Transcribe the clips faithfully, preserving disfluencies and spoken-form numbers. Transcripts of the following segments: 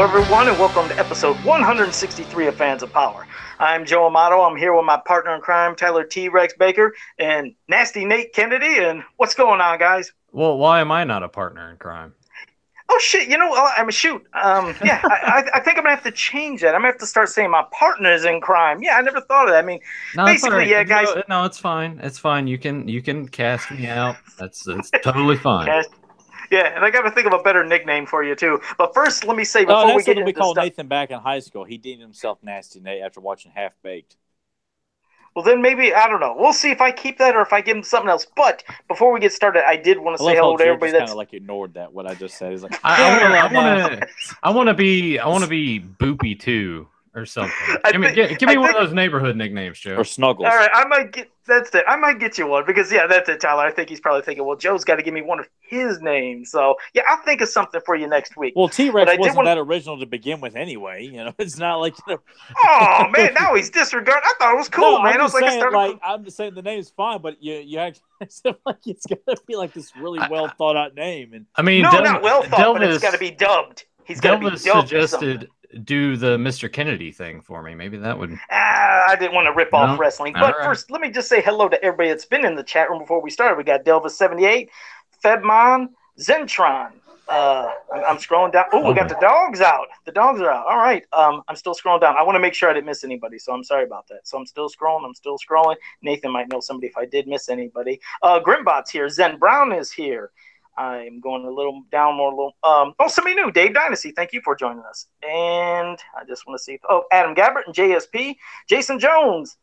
everyone, and welcome to episode one hundred sixty-three of Fans of Power. I'm Joe Amato. I'm here with my partner in crime, Tyler T. Rex Baker, and Nasty Nate Kennedy. And what's going on, guys? Well, why am I not a partner in crime? Oh, shit. You know, I'm a shoot. Um, yeah, I, I think I'm going to have to change that. I'm going to have to start saying my partner's in crime. Yeah, I never thought of that. I mean, no, basically, right. yeah, guys. No, no, it's fine. It's fine. You can you can cast me out. That's, that's totally fine. Cast- Yeah, and I got to think of a better nickname for you, too. But first, let me say, before oh, that's we get what we into called stuff, Nathan back in high school. He deemed himself Nasty Nate after watching Half Baked. well, then maybe, I don't know. We'll see if I keep that or if I give him something else. But before we get started, I did want to I say love hello how to Joe everybody just that's... kind of like ignored that, what I just said. He's like, I want to I want to be I want to be Boopy too or something. I Give me think- give, give me I one think- of those neighborhood nicknames, Joe. or Snuggles. All right, I might get... That's it. I might get you one because, yeah, that's it, Tyler. I think he's probably thinking, well, Joe's got to give me one of his names. So, yeah, I'll think of something for you next week. Well, T But I Rex did wasn't wanna- that original to begin with anyway. You know, it's not like you know. Oh, man, now he's disregarding. I thought it was cool, no, man. I'm I was just like, I saying, started... like I'm just saying the name's fine, but you you actually said like it's gonna be like this really well thought out name. And I mean, no, Del- not well thought, but it's Delvis- got to be dubbed. He's got to be Delvis dubbed. suggested do the Mister Kennedy thing for me. Maybe that would. Ah, I didn't want to rip off No? wrestling. All But right. first, let me just say hello to everybody that's been in the chat room before we started. We got Delvis seventy-eight, Febmon, Zentron. Uh, I'm, I'm scrolling down. Oh, we got the dogs out. The dogs are out. All right. Um, I'm still scrolling down. I want to make sure I didn't miss anybody, so I'm sorry about that. So I'm still scrolling. I'm still scrolling. Nathan might know somebody if I did miss anybody. Uh, Grimbot's here. Zen Brown is here. I'm going a little down more. Little, um, oh, somebody new. Dave Dynasty. Thank you for joining us. And I just want to see. Oh, Adam Gabbert and J S P. Jason Jones.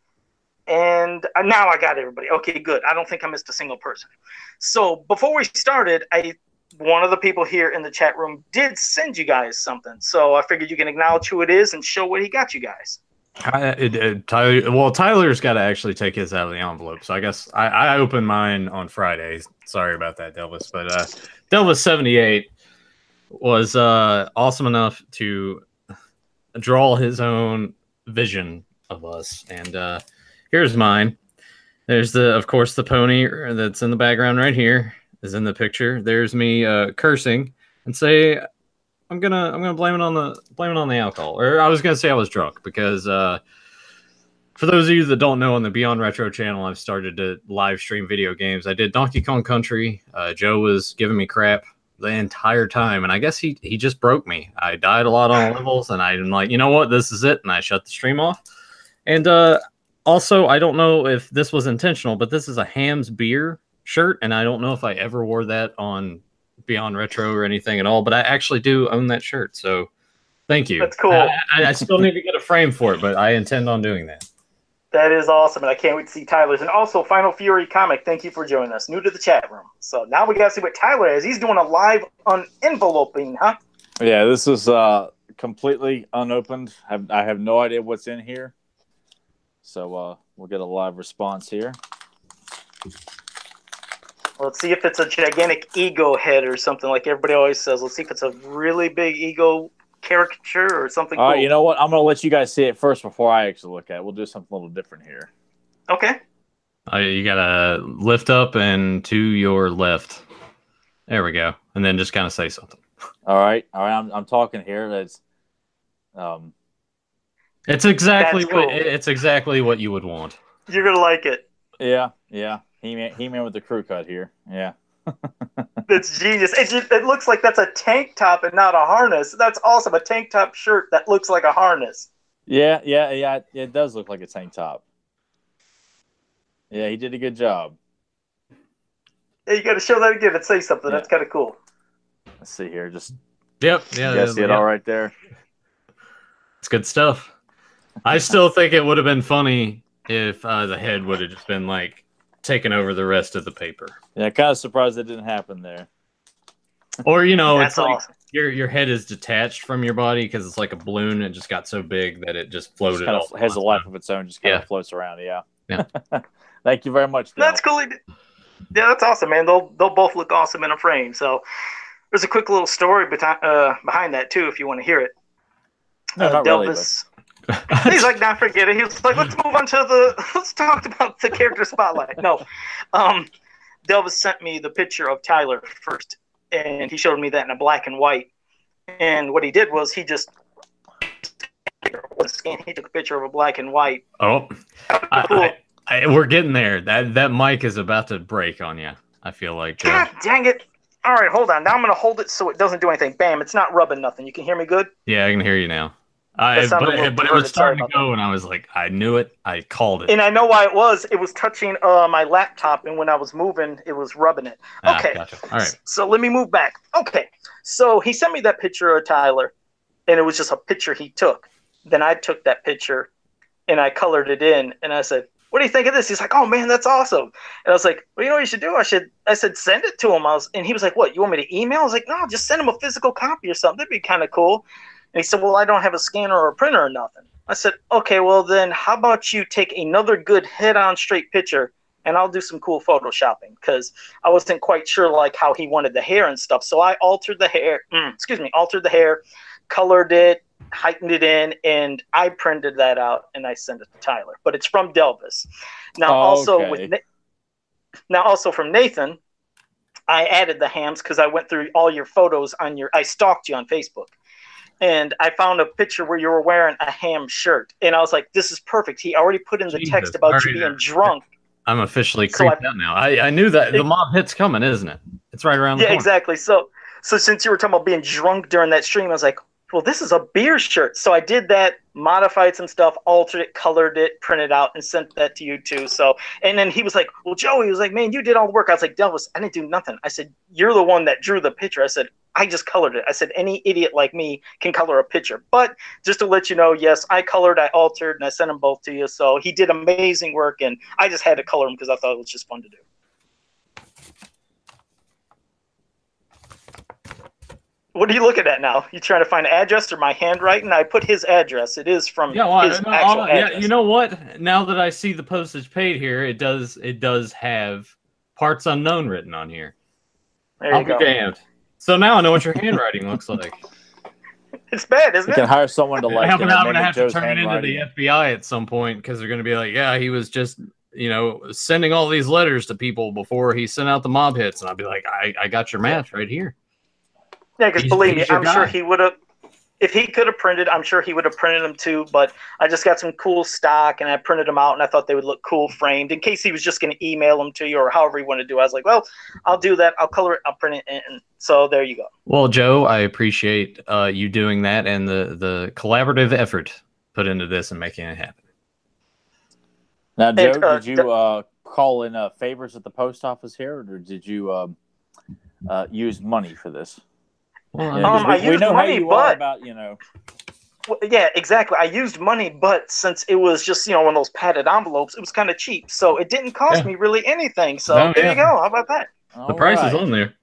And uh, now I got everybody. Okay, good. I don't think I missed a single person. So before we started, I one of the people here in the chat room did send you guys something. So I figured you can acknowledge who it is and show what he got you guys. I, it, it, Tyler, well, Tyler's got to actually take his out of the envelope. So I guess I, I opened mine on Friday. Sorry about that, Delvis. But uh, Delvis seventy-eight was uh, awesome enough to draw his own vision of us. And uh, here's mine. There's the, of course, the pony that's in the background right here is in the picture. There's me uh, cursing and say, I'm gonna I'm gonna blame it on the blame it on the alcohol. Or I was gonna say I was drunk because uh, for those of you that don't know, on the Beyond Retro channel, I've started to live stream video games. I did Donkey Kong Country. Uh, Joe was giving me crap the entire time, and I guess he he just broke me. I died a lot on levels, and I'm like, you know what, this is it, and I shut the stream off. And uh, also, I don't know if this was intentional, but this is a Hams beer shirt, and I don't know if I ever wore that on Beyond Retro or anything at all, but I actually do own that shirt, so thank you. That's cool. I, I, I still need to get a frame for it, but I intend on doing that. That is awesome, and I can't wait to see Tyler's. And also, Final Fury Comic, thank you for joining us. New to the chat room. So now we got to see what Tyler is. He's doing a live unenveloping, huh? yeah, this is uh, completely unopened. I have, I have no idea what's in here, so uh, we'll get a live response here. Let's see if it's a gigantic ego head or something like everybody always says. Let's see if it's a really big ego caricature or something All cool. right, you know what? I'm gonna let you guys see it first before I actually look at it. We'll do something a little different here. Okay. Uh, you gotta lift up and to your left. There we go, and then just kind of say something. All right, all right. I'm I'm talking here. That's um. It's exactly That's what cool. it's exactly what you would want. You're going to like it. Yeah, yeah. He man, he man with the crew cut here. Yeah. That's genius. It, just, it looks like that's a tank top and not a harness. That's awesome. A tank top shirt that looks like a harness. Yeah, yeah, yeah. It does look like a tank top. Yeah, he did a good job. Hey, you got to show that again and say something. Yeah. That's kind of cool. Let's see here. Just Yep, yeah, you guys see it yeah. all right there. It's good stuff. I still think it would have been funny if uh, the head would have just been like taking over the rest of the paper, Yeah, kind of surprised that didn't happen there. or you know, That's it's like awesome. your your head is detached from your body because it's like a balloon. It just got so big that it just floated. Just kind all of the has a time. life of its own. Just kind Yeah. of floats around. Yeah. Yeah. Thank you very much. Dale. That's cool. Yeah, that's awesome, man. They'll they'll both look awesome in a frame. So there's a quick little story behind uh, behind that too, if you want to hear it. No, Uh, not really. But... Delvis. He's like, nah, forget it. He was like, let's move on to the, let's talk about the character spotlight. No, um, Delvis sent me the picture of Tyler first, and he showed me that in a black and white. And what he did was he just he took a picture of a black and white. Oh, I, I, I, we're getting there. That that mic is about to break on you. I feel like. Uh, God dang it! All right, hold on. Now I'm gonna hold it so it doesn't do anything. Bam! It's not rubbing nothing. You can hear me good? Yeah, I can hear you now. I, but, but it was starting to go, that. And I was like, I knew it. I called it. And I know why it was. It was touching uh, my laptop, and when I was moving, it was rubbing it. Okay. Ah, gotcha. All right. So let me move back. Okay. So he sent me that picture of Tyler, and it was just a picture he took. Then I took that picture, and I colored it in, and I said, what do you think of this? He's like, oh, man, that's awesome. And I was like, well, you know what you should do? I should. I said, send it to him. I was, and he was like, what, you want me to email? I was like, no, just send him a physical copy or something. That'd be kind of cool. And he said, well, I don't have a scanner or a printer or nothing. I said, okay, well, then how about you take another good head-on straight picture, and I'll do some cool photoshopping, because I wasn't quite sure, like, how he wanted the hair and stuff. So I altered the hair, mm, excuse me, altered the hair, colored it, heightened it in, and I printed that out, and I sent it to Tyler. But it's from Delvis. Now, oh, also okay. with Na- now also from Nathan, I added the hams because I went through all your photos on your – I stalked you on Facebook. And I found a picture where you were wearing a ham shirt. And I was like, this is perfect. He already put in the Jesus, text about you being drunk. I'm officially creeped so out now. I, I knew that. It, the mob hit's coming, isn't it? It's right around the yeah, corner. Yeah, exactly. So so since you were talking about being drunk during that stream, I was like, well, this is a beer shirt. So I did that, modified some stuff, altered it, colored it, printed out, and sent that to you too. So, and then he was like, well, Joey, he was like, man, you did all the work. I was like, Delvis, I didn't do nothing. I said, you're the one that drew the picture. I said, I just colored it. I said, any idiot like me can color a picture. But just to let you know, yes, I colored, I altered, and I sent them both to you. So he did amazing work, and I just had to color them because I thought it was just fun to do. What are you looking at now? You trying to find an address or my handwriting? I put his address. It is from yeah, well, his no, actual yeah, address. You know what? Now that I see the postage paid here, it does it does have parts unknown written on here. There I'll you be go. damned. So now I know what your handwriting looks like. It's bad, isn't you it? can hire someone to like. I'm, uh, I'm gonna have Joe's to turn it into the F B I at some point because they're gonna be like, yeah, he was just you know sending all these letters to people before he sent out the mob hits, and I'll be like, I, I got your match right here. Yeah, because He's- believe me, he's your I'm guy. sure he would have. If he could have printed, I'm sure he would have printed them too. But I just got some cool stock, and I printed them out, and I thought they would look cool framed in case he was just going to email them to you or however he wanted to do. I was like, well, I'll do that. I'll color it. I'll print it. And so there you go. Well, Joe, I appreciate uh, you doing that and the the collaborative effort put into this and making it happen. Now, Joe, And, uh, did you uh, call in uh, favors at the post office here, or did you um, uh, use money for this? Well, Yeah, 'cause Um, we, I we used know money, how you are but- about you know. Well, yeah, exactly. I used money, but since it was just, you know, one of those padded envelopes, it was kind of cheap. So it didn't cost Yeah. me really anything. So No, there yeah. you go. How about that? the price is on there.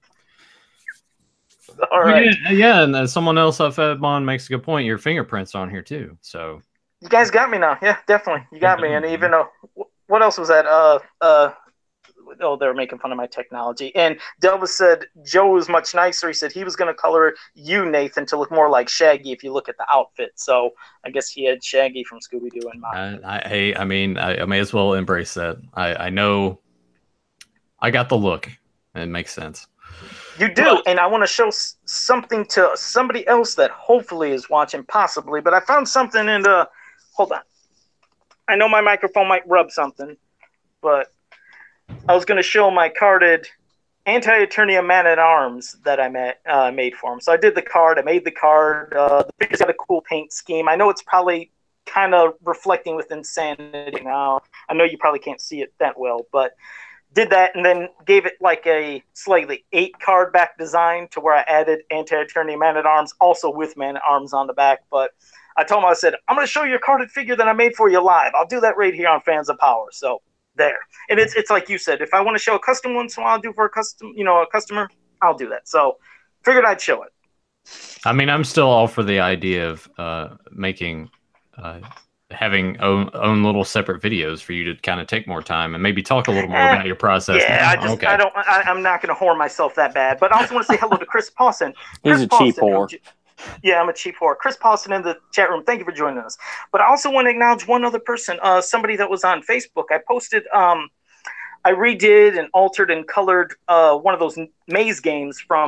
All right. Yeah, yeah, and uh, someone else off Edmond makes a good point. Your fingerprints on here too. So You guys got me now. Yeah, definitely. You got Yeah, me. And man. even, uh, wh- what else was that? Uh, uh, oh, they were making fun of my technology. And Delvis said Joe was much nicer. He said he was going to color you, Nathan, to look more like Shaggy if you look at the outfit. So I guess he had Shaggy from Scooby-Doo in mind. I, I, hey, I mean, I, I may as well embrace that. I, I know I got the look. It makes sense. You do, and I want to show s- something to somebody else that hopefully is watching, possibly. But I found something in the. Hold on. I know my microphone might rub something, but I was going to show my carded Anti-Eternia Man-at-Arms that I made, uh, made for him. So I did the card. I made the card. Uh, the figure's got a cool paint scheme. I know it's probably kind of reflecting with Insanity now. I know you probably can't see it that well, but did that and then gave it like a slightly eight card back design to where I added Anti-Eternia Man-at-Arms, also with Man-at-Arms on the back. But I told him, I said, I'm going to show you a carded figure that I made for you live. I'll do that right here on Fans of Power. So there. And it's it's like you said, if I want to show a custom one, so I'll do for a custom, you know, a customer, I'll do that. So figured I'd show it. I mean, I'm still all for the idea of uh, making, uh, having own, own little separate videos for you to kind of take more time and maybe talk a little more Eh, about your process. Yeah, I now. just Okay. I don't I, I'm not going to whore myself that bad. But I also want to say hello to Chris Paulson. He's Chris a cheap Paulson, who whore. j- Yeah, I'm a cheap whore. Chris Paulson in the chat room. Thank you for joining us. But I also want to acknowledge one other person, uh, somebody that was on Facebook. I posted, um, I redid and altered and colored uh, one of those maze games from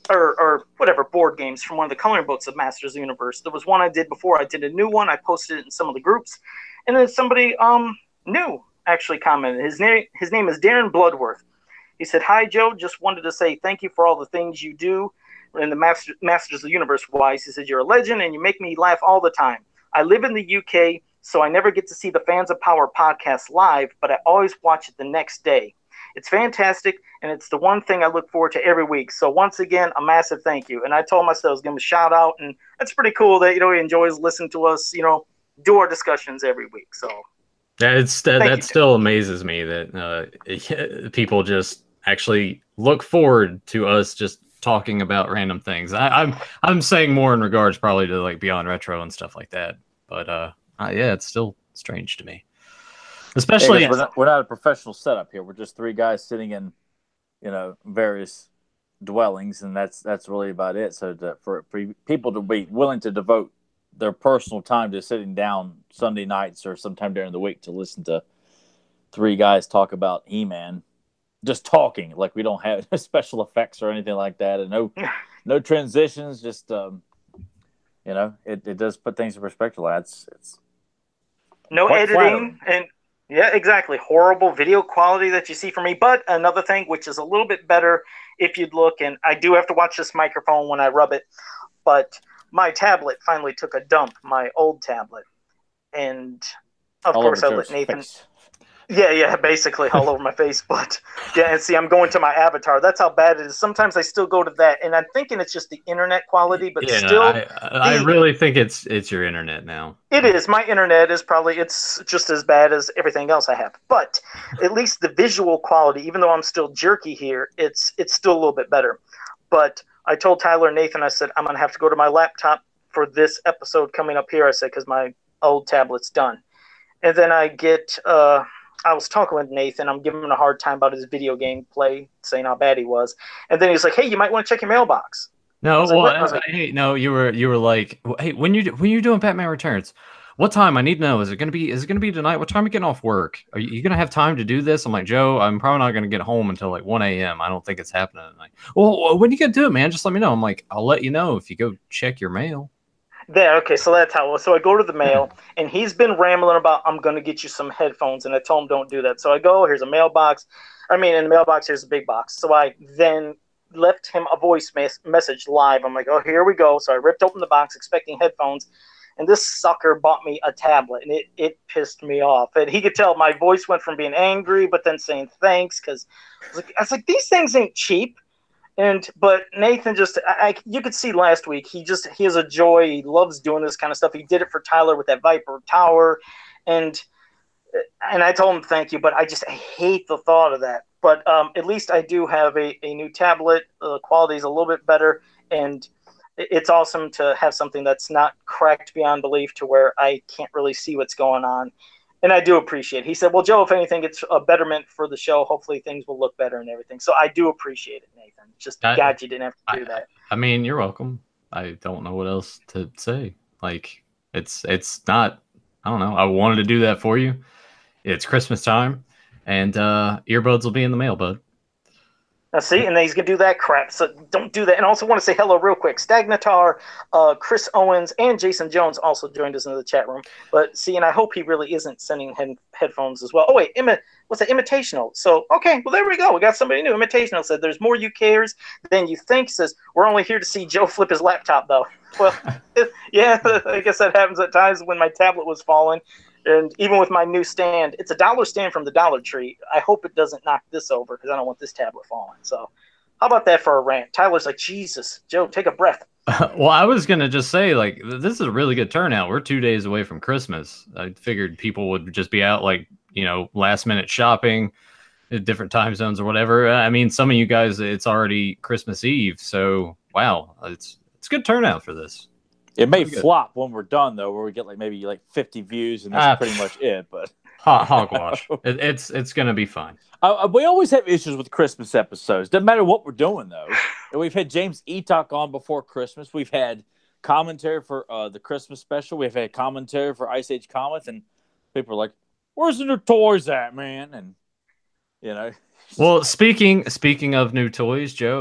or, or whatever, board games from one of the coloring books of Masters of the Universe. There was one I did before. I did a new one. I posted it in some of the groups. And then somebody um new actually commented. His name his name is Darren Bloodworth. He said, "Hi, Joe. Just wanted to say thank you for all the things you do in the Master, Masters of the Universe wise." He said, "You're a legend and you make me laugh all the time. I live in the U K, so I never get to see the Fans of Power podcast live, but I always watch it the next day. It's fantastic, and it's the one thing I look forward to every week. So once again, a massive thank you." And I told myself I was going to shout out, and it's pretty cool that, you know, he enjoys listening to us, you know, do our discussions every week. So yeah, it's that, that still amazes me that uh, people just actually look forward to us just talking about random things. I, I'm I'm saying more in regards probably to like Beyond Retro and stuff like that. But uh, uh yeah, it's still strange to me. Especially, yeah, we're, not, we're not a professional setup here. We're just three guys sitting in, you know, various dwellings, and that's that's really about it. So to, for people to be willing to devote their personal time to sitting down Sunday nights or sometime during the week to listen to three guys talk about He-Man, just talking, like we don't have special effects or anything like that, and no no transitions. Just um, you know, it, it does put things in perspective. It's it's no editing flattering. And. Yeah, exactly. Horrible video quality that you see from me. But another thing, which is a little bit better if you'd look, and I do have to watch this microphone when I rub it, but my tablet finally took a dump, my old tablet. And, of all course, I let Nathan... Face. Yeah, yeah, basically all over my face. But, yeah, and see, I'm going to my avatar. That's how bad it is. Sometimes I still go to that, and I'm thinking it's just the internet quality, but yeah, still... I, I the, really think it's it's your internet now. It is. My internet is probably, it's just as bad as everything else I have. But at least the visual quality, even though I'm still jerky here, it's it's still a little bit better. But I told Tyler and Nathan, I said, I'm going to have to go to my laptop for this episode coming up here, I said, because my old tablet's done. And then I get... Uh, I was talking with Nathan. I'm giving him a hard time about his video game play, saying how bad he was. And then he was like, "Hey, you might want to check your mailbox." No, like, well, I was like, hey, no, you were you were like, "Hey, when you when you're doing Batman Returns, what time? I need to know. Is it gonna be is it gonna be tonight? What time are you getting off work? Are you, you gonna have time to do this?" I'm like, "Joe, I'm probably not gonna get home until like one a.m. I don't think it's happening tonight." Well, when you gonna do it, man? Just let me know. I'm like, "I'll let you know if you go check your mail." There, okay, so that's how. So I go to the mail, and he's been rambling about, "I'm going to get you some headphones," and I told him don't do that. So I go, here's a mailbox. I mean, in the mailbox, here's a big box. So I then left him a voice mes- message live. I'm like, oh, here we go. So I ripped open the box, expecting headphones, and this sucker bought me a tablet, and it, it pissed me off. And he could tell my voice went from being angry, but then saying thanks, because I was like, I was like, these things ain't cheap. And but Nathan just I, I you could see last week he just he has a joy. He loves doing this kind of stuff. He did it for Tyler with that Viper Tower, and and I told him thank you, but I just I hate the thought of that. But um, at least I do have a, a new tablet. The uh, quality is a little bit better, and it's awesome to have something that's not cracked beyond belief to where I can't really see what's going on. And I do appreciate it. He said, well, Joe, if anything, it's a betterment for the show. Hopefully things will look better and everything. So I do appreciate it, Nathan. Just I, God, you didn't have to I, do that. I mean, you're welcome. I don't know what else to say. Like, it's it's not, I don't know. I wanted to do that for you. It's Christmas time, and uh, earbuds will be in the mail, bud. Now, see, and then he's going to do that crap, so don't do that. And I also want to say hello real quick. Stagnatar, uh, Chris Owens, and Jason Jones also joined us in the chat room. But, see, and I hope he really isn't sending head- headphones as well. Oh, wait, imi- what's that? Imitational. So, okay, well, there we go. We got somebody new. Imitational said there's more UKers than you think. Says, we're only here to see Joe flip his laptop, though. Well, yeah, I guess that happens at times when my tablet was falling. And even with my new stand, it's a dollar stand from the Dollar Tree. I hope it doesn't knock this over because I don't want this tablet falling. So how about that for a rant? Tyler's like, Jesus, Joe, take a breath. Well, I was going to just say, like, this is a really good turnout. We're two days away from Christmas. I figured people would just be out, like, you know, last minute shopping at different time zones or whatever. I mean, some of you guys, it's already Christmas Eve. So, wow, it's it's a good turnout for this. It may flop when we're done, though, where we get like maybe like fifty views, and that's uh, pretty much it. But hogwash, it, it's it's gonna be fine. Uh, we always have issues with Christmas episodes. Doesn't matter what we're doing, though. And we've had James Etok on before Christmas. We've had commentary for uh, the Christmas special. We've had commentary for Ice Age Comics, and people are like, "Where's the new toys at, man?" And you know. Well, speaking speaking of new toys, Joe,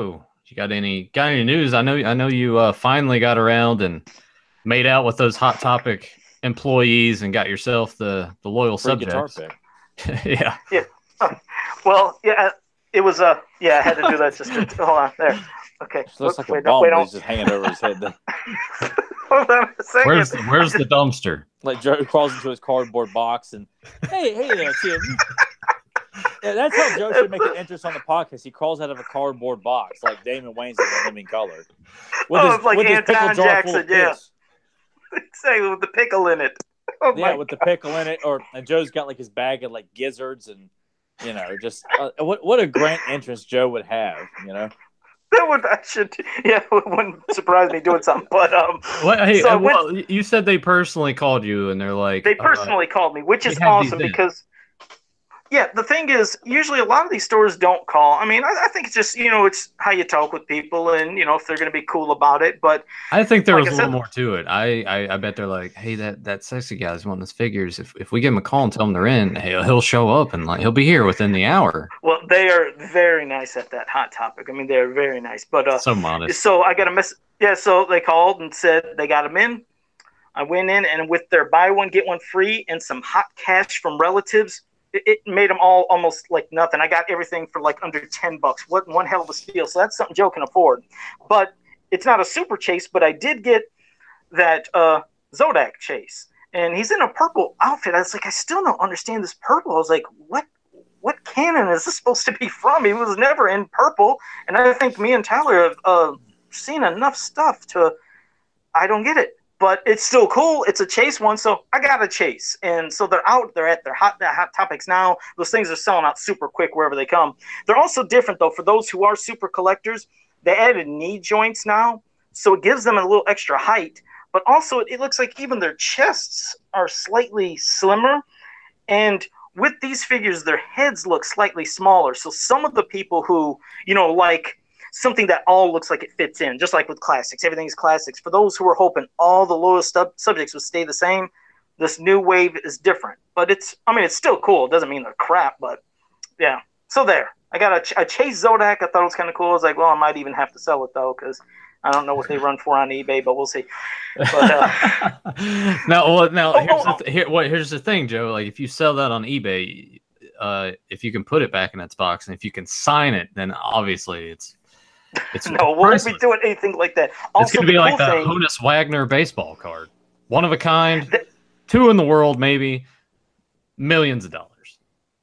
You got any got any news? I know I know you uh, finally got around and made out with those Hot Topic employees and got yourself the the loyal Free subjects. guitar pick. yeah. Yeah. Oh, well, yeah, it was a uh, yeah. I had to do that just to hold on there. Okay. It looks like wait, a bum. wait, He's just hanging over his head. There. Hold on a second. Where's the, where's the dumpster? Like Joe crawls into his cardboard box and hey, hey there, Tim. Yeah, that's how Joe should make an entrance on the podcast. He crawls out of a cardboard box like Damon Wayans in Living Color. With oh, his, it's like with his Anton pickle jar Jackson, full of yeah. piss. Exactly, with the pickle in it. Oh Yeah, my with the pickle in it, or and Joe's got like his bag of like gizzards and you know, just uh, what what a great entrance Joe would have, you know. That would I should yeah, it wouldn't surprise me doing something. But um, What, hey, so uh, with- well, you said they personally called you and they're like they uh, personally called me, which is we have these awesome in. because. Yeah, the thing is, usually a lot of these stores don't call. I mean, I, I think it's just, you know, it's how you talk with people and, you know, if they're going to be cool about it. But I think there like was I a little said- more to it. I, I I bet they're like, hey, that that sexy guy's wanting his figures. If if we give him a call and tell him they're in, he'll, he'll show up and like he'll be here within the hour. well, they are very nice at that Hot Topic. I mean, they're very nice. But uh, So modest. so I got a mess. Yeah, so they called and said they got them in. I went in and with their buy one get one free and some hot cash from relatives, it, it made them all almost like nothing. I got everything for like under ten bucks. What one hell of a steal! So that's something Joe can afford. But it's not a super chase. But I did get that uh, Zodak chase, and he's in a purple outfit. I was like, I still don't understand this purple. I was like, what? What canon is this supposed to be from? He was never in purple, and I think me and Tyler have uh, seen enough stuff to. I don't get it. But it's still cool. It's a chase one, so I got a chase. And so they're out. They're at their hot, hot topics now. Those things are selling out super quick wherever they come. They're also different, though. For those who are super collectors, they added knee joints now, so it gives them a little extra height. But also, it looks like even their chests are slightly slimmer. And with these figures, their heads look slightly smaller. So some of the people who, you know, like something that all looks like it fits in, just like with classics. Everything's classics. For those who are hoping all the lowest sub- subjects would stay the same, this new wave is different. But it's, I mean, it's still cool. It doesn't mean they're crap, but yeah. So there. I got a, ch- a Chase Zodak. I thought it was kind of cool. I was like, well, I might even have to sell it, though, because I don't know what they run for on eBay, but we'll see. But, uh, now, well, now Oh, here's, oh, the th- here, what, here's the thing, Joe. Like, if you sell that on eBay, uh, if you can put it back in its box and if you can sign it, then obviously it's it's no, we won't be priceless. doing anything like that. Also, It's going to be the like cool the thing, Honus Wagner baseball card, one of a kind, The- two in the world, maybe millions of dollars.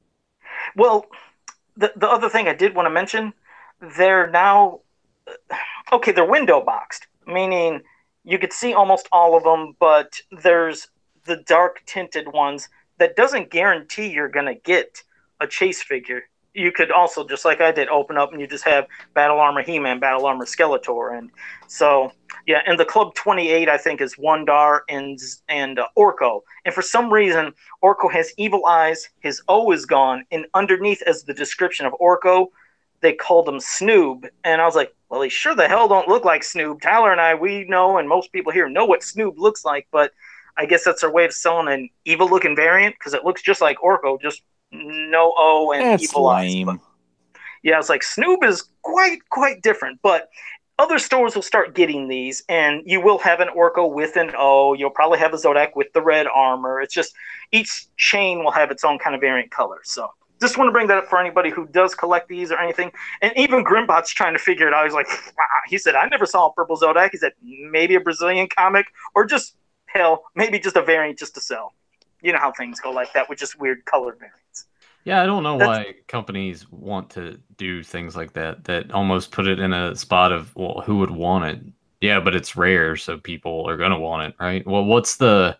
Well, the the other thing I did want to mention, they're now okay. They're window boxed, meaning you could see almost all of them, but there's the dark tinted ones that doesn't guarantee you're gonna get a chase figure. You could also, just like I did, open up and you just have Battle Armor He-Man, Battle Armor Skeletor, and so yeah. And the Club twenty-eight, I think, is Wondar and and uh, Orko. And for some reason, Orko has evil eyes. His O is gone, and underneath, as the description of Orko, they called him Snoob. And I was like, well, he sure the hell don't look like Snoob. Tyler and I, we know, and most people here know what Snoob looks like, but I guess that's their way of selling an evil-looking variant because it looks just like Orko, just no O and That's evil lame. eyes. But yeah, it's like Snoob is quite, quite different, but other stores will start getting these, and you will have an Orko with an O. You'll probably have a Zodak with the red armor. It's just each chain will have its own kind of variant color. So just want to bring that up for anybody who does collect these or anything. And even Grimbot's trying to figure it out. He's like, wow. He said, I never saw a purple Zodak. He said, maybe a Brazilian comic or just, hell, maybe just a variant just to sell. You know how things go like that with just weird colored variants. Yeah, I don't know That's- why companies want to do things like that, that almost put it in a spot of, well, who would want it? Yeah, but it's rare, so people are going to want it, right? Well, what's the,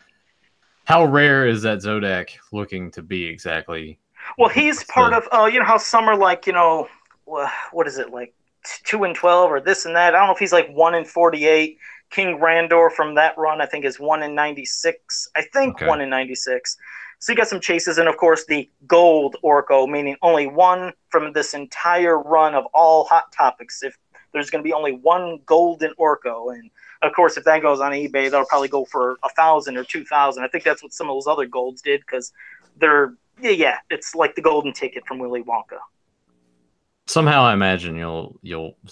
how rare is that Zodak looking to be exactly? Well, he's What's part the- of, uh, you know how some are like, you know, wha- what is it, like two and twelve or this and that? I don't know if he's like one and forty-eight. King Randor from that run, I think, is one in ninety-six. I think Okay. one in ninety-six. So you got some chases, and of course the gold Orko, meaning only one from this entire run of all Hot Topics. If there's going to be only one golden Orko, and of course if that goes on eBay, they'll probably go for a thousand or two thousand. I think that's what some of those other golds did because they're yeah, yeah, it's like the golden ticket from Willy Wonka. Somehow I imagine you'll, you'll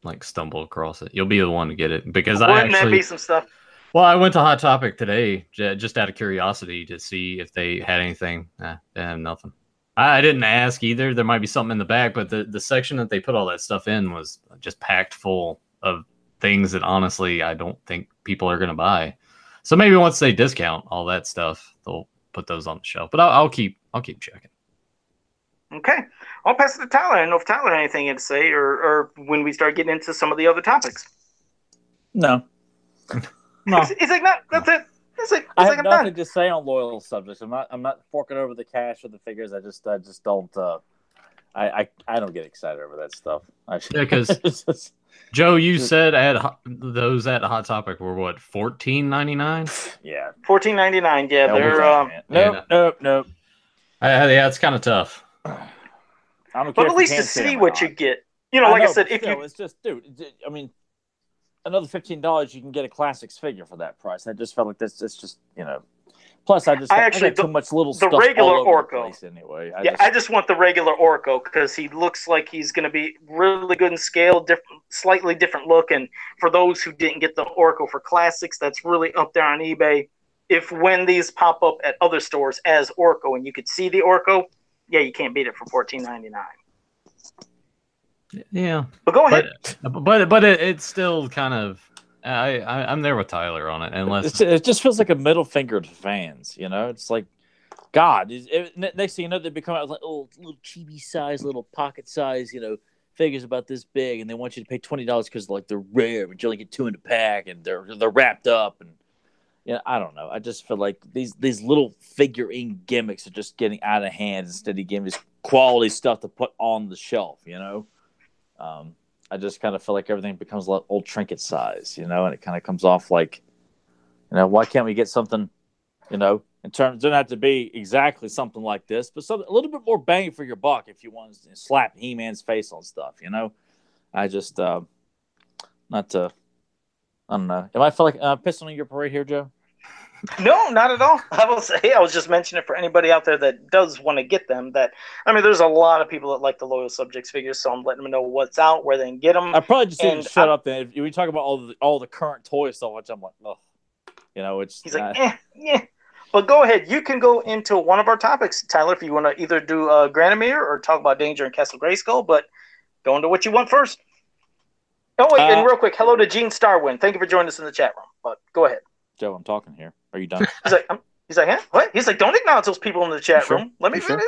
like stumble across it. You'll be the one to get it because Wouldn't I actually. that be some stuff? Well, I went to Hot Topic today j- just out of curiosity to see if they had anything. Nah, they had nothing. I, I didn't ask either. There might be something in the back, but the, the section that they put all that stuff in was just packed full of things that honestly I don't think people are going to buy. So maybe once they discount all that stuff, they'll put those on the shelf. But I'll, I'll keep I'll keep checking. Okay, I'll pass it to Tyler. I don't know if Tyler had anything to say, or, or when we start getting into some of the other topics. No. No. It's, it's like not. That's it. It's like it's I have like I'm nothing done. to say on loyal subjects. I'm not. I'm not forking over the cash or the figures. I just. I just don't. Uh, I, I. I don't get excited over that stuff. I, Yeah, because Joe, you said at Hot- those at Hot Topic were what fourteen ninety nine. yeah. Fourteen ninety nine. Yeah, That they're was um. that, man. Nope. Nope. Nope. Uh, yeah, it's kind of tough. I don't care. But if at you least to can't see see them or what not. you get. You know, like I, know, said, but if still, you it's just, dude. it- I mean, another fifteen dollars, you can get a classics figure for that price. I just felt like that's that's just you know. Plus, I just I I actually got too the- much little the stuff regular all over the Orko. place anyway. I yeah, just, I just want the regular Orko because he looks like he's going to be really good in scale, different, slightly different look. And for those who didn't get the Orko for classics, that's really up there on eBay. If when these pop up at other stores as Orko and you could see the Orko, yeah, you can't beat it for fourteen ninety nine. Yeah, But go ahead. but but but it, it's still kind of. I, I I'm there with Tyler on it, unless It's, it just feels like a middle finger to fans. You know, it's like, God. It, it, next thing you know, they become like little little chibi size, little pocket size. You know, figures about this big, and they want you to pay twenty dollars because like they're rare, but you only get two in a pack, and they're they're wrapped up, and yeah, I don't know. I just feel like these these little figurine gimmicks are just getting out of hand instead of giving us quality stuff to put on the shelf. You know, um, I just kind of feel like everything becomes a lot old trinket size. You know, and it kind of comes off like, you know, why can't we get something, you know, in terms, it doesn't have to be exactly something like this, but something a little bit more bang for your buck if you want to slap He-Man's face on stuff. You know, I just uh, not to. I don't know. Am I feel like uh, pissing on your parade here, Joe? No, not at all. I will say, I was just mentioning it for anybody out there that does want to get them. That I mean, there's a lot of people that like the Loyal Subjects figures, so I'm letting them know what's out, where they can get them. I probably just need And to shut I'm- up then. If we talk about all the all the current toys so much, I'm like, oh, you know, it's. He's like, uh, eh, yeah. But go ahead. You can go into one of our topics, Tyler, if you want to either do uh, Granomir or talk about Danger and Castle Grayskull. But go into what you want first. Oh wait, Uh, and real quick, hello to Gene Starwin. Thank you for joining us in the chat room. But go ahead. Joe, I'm talking here. Are you done? He's like, um, he's like, huh? What? He's like, don't acknowledge those people in the chat Sure. room. Let me You sure? finish.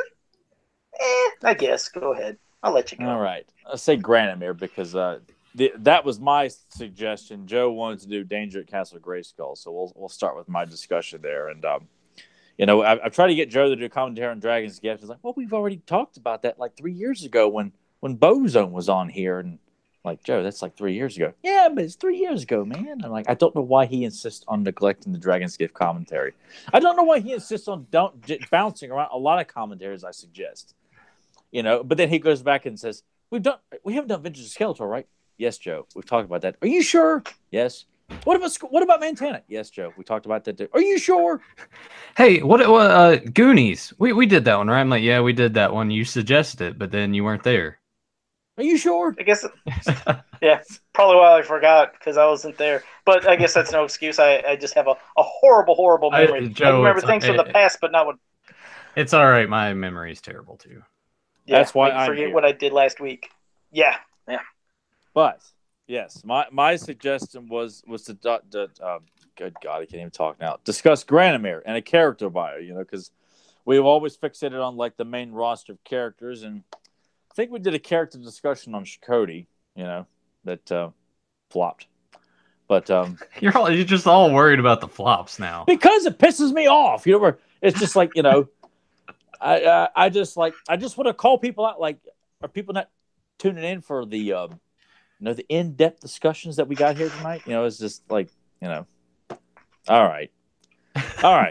Eh, I guess. Go ahead. I'll let you go. All right. I'll say Granomir because uh, the, that was my suggestion. Joe wanted to do Danger at Castle Grayskull, so we'll we'll start with my discussion there. And um, you know, I, I've tried to get Joe to do commentary on Dragon's Gift. He's like, well, we've already talked about that like three years ago when when Bozone was on here, and like Joe, that's like three years ago. Yeah, but it's three years ago, man. I'm like, I don't know why he insists on neglecting the Dragon's Gift commentary. I don't know why he insists on don't j- bouncing around a lot of commentaries I suggest. You know, but then he goes back and says, "We've done, we haven't done Vintage of Skeletor, right?" Yes, Joe. We've talked about that. Are you sure? Yes. What about what about Montana? Yes, Joe. We talked about that too. Are you sure? Hey, what? what uh, Goonies. We we did that one, right? I'm like, yeah, we did that one. You suggested it, but then you weren't there. Are you sure? I guess, yeah, probably why I forgot because I wasn't there. But I guess that's no excuse. I, I just have a, a horrible, horrible I- memory. I, Joe, remember it's- things from the it- past, but not what. It's all right. My memory is terrible too. Yeah, That's why I I'm forget here. what I did last week. Yeah, yeah. But yes, my, my suggestion was was to, to, to um, good God, I can't even talk now. Discuss Granomir and a character bio, you know, because we've always fixated on like the main roster of characters, and I think we did a character discussion on Shakoti, you know, that uh, flopped. But um, You're all, you're just all worried about the flops now. because it pisses me off, you know, where it's just like you know, I uh, I just like I just want to call people out. Like, are people not tuning in for the um, you know the in-depth discussions that we got here tonight? You know, it's just like you know, all right, all right.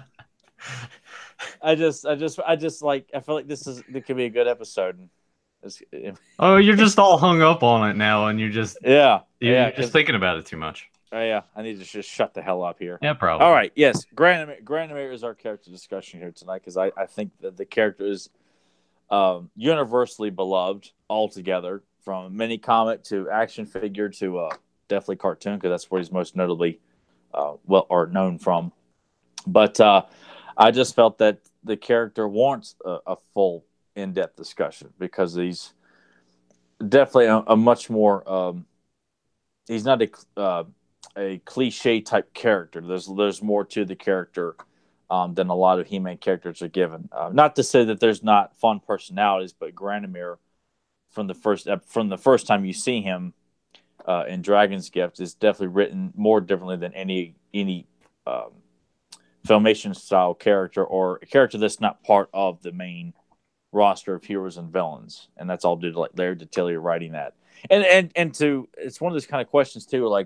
I just I just I just like I feel like this is it could be a good episode. And it's, Oh, you're just all hung up on it now, and you're just yeah, you're, yeah, you're just 'cause- thinking about it too much. oh, yeah. I need to just shut the hell up here. Yeah, probably. All right, yes, Granomir, Granomir is our character discussion here tonight because I, I think that the character is um, universally beloved altogether. from mini comic to action figure to uh, definitely cartoon, because that's where he's most notably uh, well or known from. But uh, I just felt that the character warrants a, a full in-depth discussion, because he's definitely a, a much more um, he's not a uh, a cliche type character. There's there's more to the character um, than a lot of He-Man characters are given. Uh, not to say that there's not fun personalities, but Granomir, from the first from the first time you see him uh, in Dragon's Gift, is definitely written more differently than any any um, Filmation style character, or a character that's not part of the main roster of heroes and villains. And that's all due to like Larry DeTillier writing that. And and and to it's one of those kind of questions too, like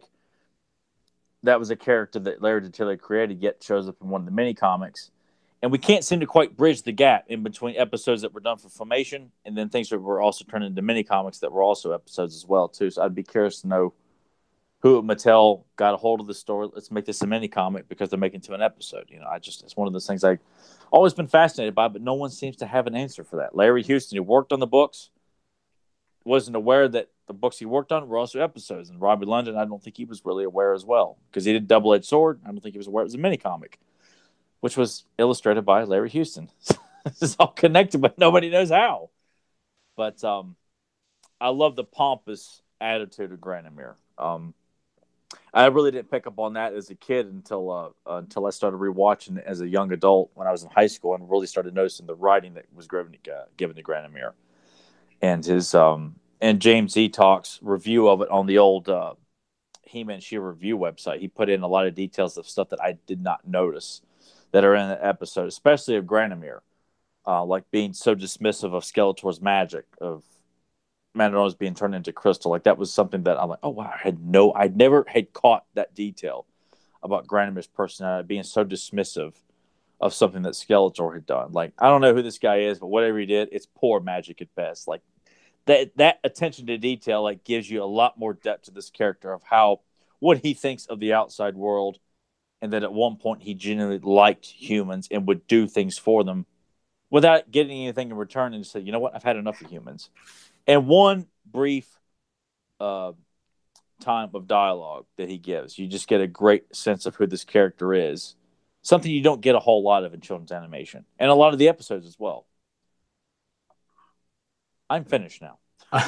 that was a character that Larry DeTillier created, yet shows up in one of the mini comics. And we can't seem to quite bridge the gap in between episodes that were done for Filmation and then things that were also turned into mini comics that were also episodes as well too. So I'd be curious to know who at Mattel got a hold of the story. Let's make this a mini comic because they're making it to an episode. You know, I just it's one of those things I've always been fascinated by, but no one seems to have an answer for that. Larry Houston, who worked on the books, wasn't aware that the books he worked on were also episodes. And Robbie London, I don't think he was really aware as well, because he did Double-Edged Sword. I don't think he was aware it was a mini comic, which was illustrated by Larry Houston. This is all connected, but nobody knows how. But um, I love the pompous attitude of Granomir. Um, I really didn't pick up on that as a kid until uh, uh, until I started rewatching it as a young adult when I was in high school, and really started noticing the writing that was given to, uh, given to Granomir. And his um, and James E. Talk's review of it on the old uh, He-Man She-Ra review website. He put in a lot of details of stuff that I did not notice that are in the episode, especially of Granomir, uh, like being so dismissive of Skeletor's magic, of Man-at-Arms being turned into crystal. Like that was something that I'm like, oh wow, I had no, I never had caught that detail about Granomir's personality, being so dismissive of something that Skeletor had done. Like, I don't know who this guy is, but whatever he did, it's poor magic at best. Like that, that attention to detail, like gives you a lot more depth to this character of how, what he thinks of the outside world. And that at one point he genuinely liked humans and would do things for them without getting anything in return, and just say, you know what, I've had enough of humans. And one brief uh, time of dialogue that he gives, you just get a great sense of who this character is. Something you don't get a whole lot of in children's animation. And a lot of the episodes as well. I'm finished now.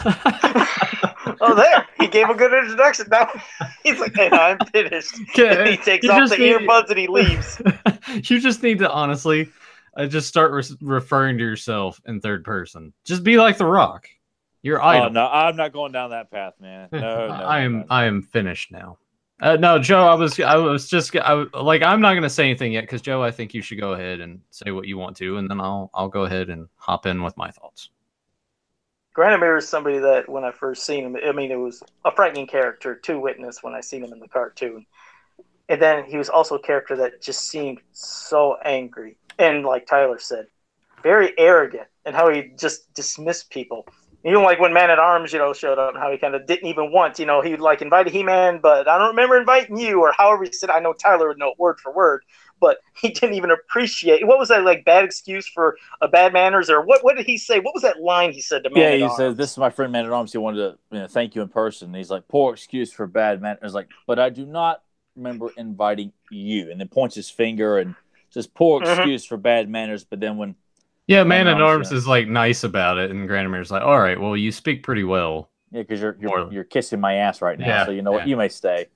Oh, there. He gave a good introduction. Now he's like, hey, I'm finished. And he takes off the need, earbuds and he leaves. You just need to honestly uh, just start re- referring to yourself in third person. Just be like The Rock. You're idol. Oh, no, I'm not going down that path, man. No, no. I am no, no. I am finished now. Uh, no, Joe, I was I was just I, like I'm not going to say anything yet, because Joe, I think you should go ahead and say what you want to, and then I'll I'll go ahead and hop in with my thoughts. Granomir is somebody that when I first seen him, I mean, it was a frightening character to witness when I seen him in the cartoon. And then he was also a character that just seemed so angry. And like Tyler said, very arrogant, and how he just dismissed people. Even like when Man-at-Arms, you know, showed up, and how he kind of didn't even want, you know, he would like invite He-Man, but I don't remember inviting you, or however he said. I know Tyler would know word for word, but he didn't even appreciate. What was that, like, bad excuse for a bad manners, or what? What did he say? What was that line he said to Man-at-Arms? Yeah, he said, "This is my friend Man-at-Arms. He wanted to, you know, thank you in person." And he's like, "Poor excuse for bad manners." Like, but I do not remember inviting you. And then points his finger and says, "Poor excuse mm-hmm. for bad manners." But then when yeah, Man-at-Arms is like nice about it, and Granomir's like, "All right, well, you speak pretty well." Yeah, because you're you're, or, you're kissing my ass right now, yeah, so you know yeah. what, you may stay.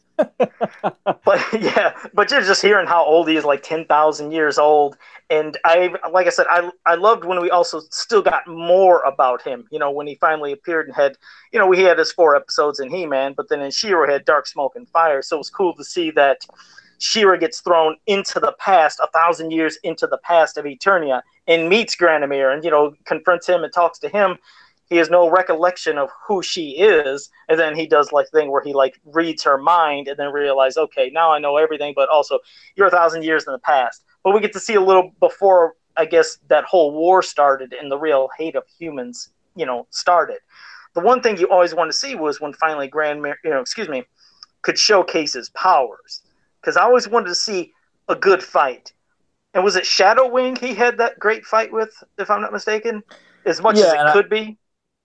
But yeah, but you're just hearing how old he is, like ten thousand years old. And I, like I said, I I loved when we also still got more about him. You know, when he finally appeared and had, you know, we had his four episodes in He-Man, but then in She-Ra had Dark Smoke and Fire. So it was cool to see that She-Ra gets thrown into the past, a thousand years into the past of Eternia, and meets Granomir, and, you know, confronts him and talks to him. He has no recollection of who she is, and then he does like thing where he like reads her mind and then realize, okay, now I know everything, but also you're a thousand years in the past. But we get to see a little before, I guess, that whole war started and the real hate of humans, you know, started. The one thing you always want to see was when finally Granomir, you know, excuse me, could showcase his powers, because I always wanted to see a good fight. And was it Shadow Wing he had that great fight with, if I'm not mistaken, as much yeah, as it could I- be?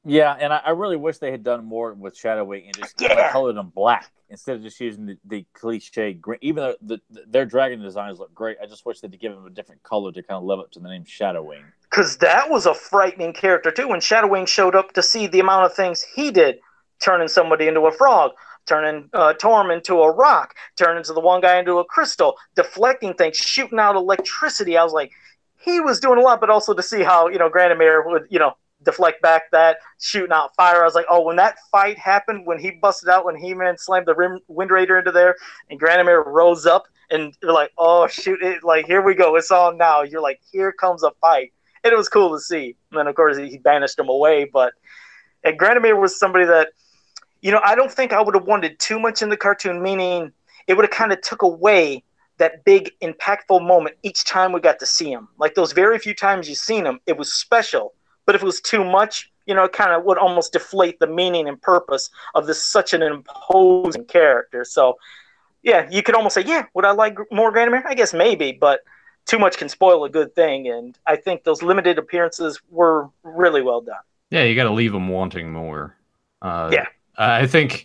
Yeah, and I, I really wish they had done more with Shadow Wing and just Yeah. like, colored them black instead of just using the, the cliche green. Even though the, the, their dragon designs look great, I just wish they'd give them a different color to kind of live up to the name Shadow Wing. Because that was a frightening character, too. When Shadow Wing showed up to see the amount of things he did, turning somebody into a frog, turning uh, Torm into a rock, turning to the one guy into a crystal, deflecting things, shooting out electricity. I was like, he was doing a lot, but also to see how, you know, Granamyr would, you know, deflect back that, shooting out fire. I was like, oh, when that fight happened, when he busted out, when He-Man slammed the Rim- Wind Raider into there, and Granamyr rose up, and you're like, oh, shoot, it, like, here we go, it's on now. You're like, here comes a fight. And it was cool to see. And then, of course, he banished him away, but and Granamyr was somebody that, you know, I don't think I would have wanted too much in the cartoon, meaning it would have kind of took away that big, impactful moment each time we got to see him. Like those very few times you've seen him, it was special. But if it was too much, you know, it kind of would almost deflate the meaning and purpose of this such an imposing character. So, yeah, you could almost say, yeah, would I like more Granamyr? I guess maybe, but too much can spoil a good thing. And I think those limited appearances were really well done. Yeah, you got to leave them wanting more. Uh, yeah. I think,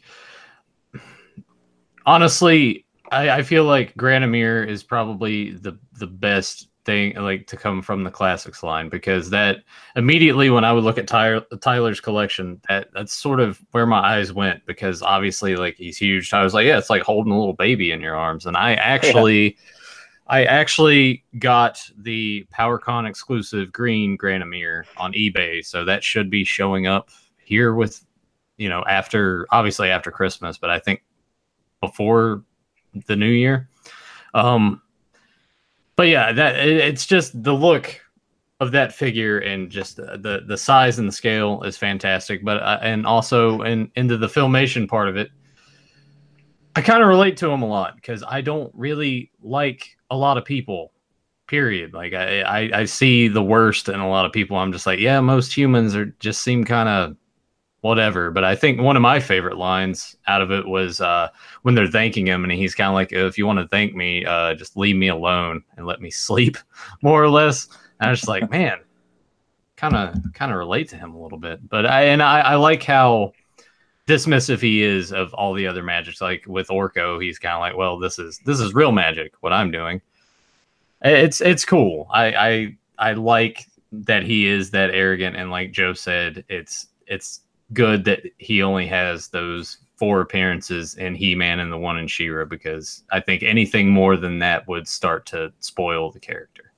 honestly, I, I feel like Granamyr is probably the, the best thing like to come from the classics line, because that immediately when I would look at Tyler, Tyler's collection, that that's sort of where my eyes went, because obviously like he's huge. I was like, yeah, it's like holding a little baby in your arms. And I actually, yeah. I actually got the PowerCon exclusive green Granamyr on eBay, so that should be showing up here with, you know, after obviously after Christmas, but I think before the new year. Um, But yeah, that it, it's just the look of that figure and just the the, the size and the scale is fantastic. But uh, and also in into the filmation part of it, I kind of relate to him a lot because I don't really like a lot of people. Period. Like I, I I see the worst in a lot of people. I'm just like, yeah, most humans are just seem kind of whatever. But I think one of my favorite lines out of it was uh, when they're thanking him, and he's kind of like, if you want to thank me, uh, just leave me alone and let me sleep, more or less. And I was just like, man, kind of kind of relate to him a little bit. But I and I, I like how dismissive he is of all the other magics. Like with Orko, he's kind of like, well, this is this is real magic, what I'm doing. It's it's cool. I I I like that he is that arrogant, and like Joe said, it's it's good that he only has those four appearances in He-Man and the one in She-Ra, because I think anything more than that would start to spoil the character.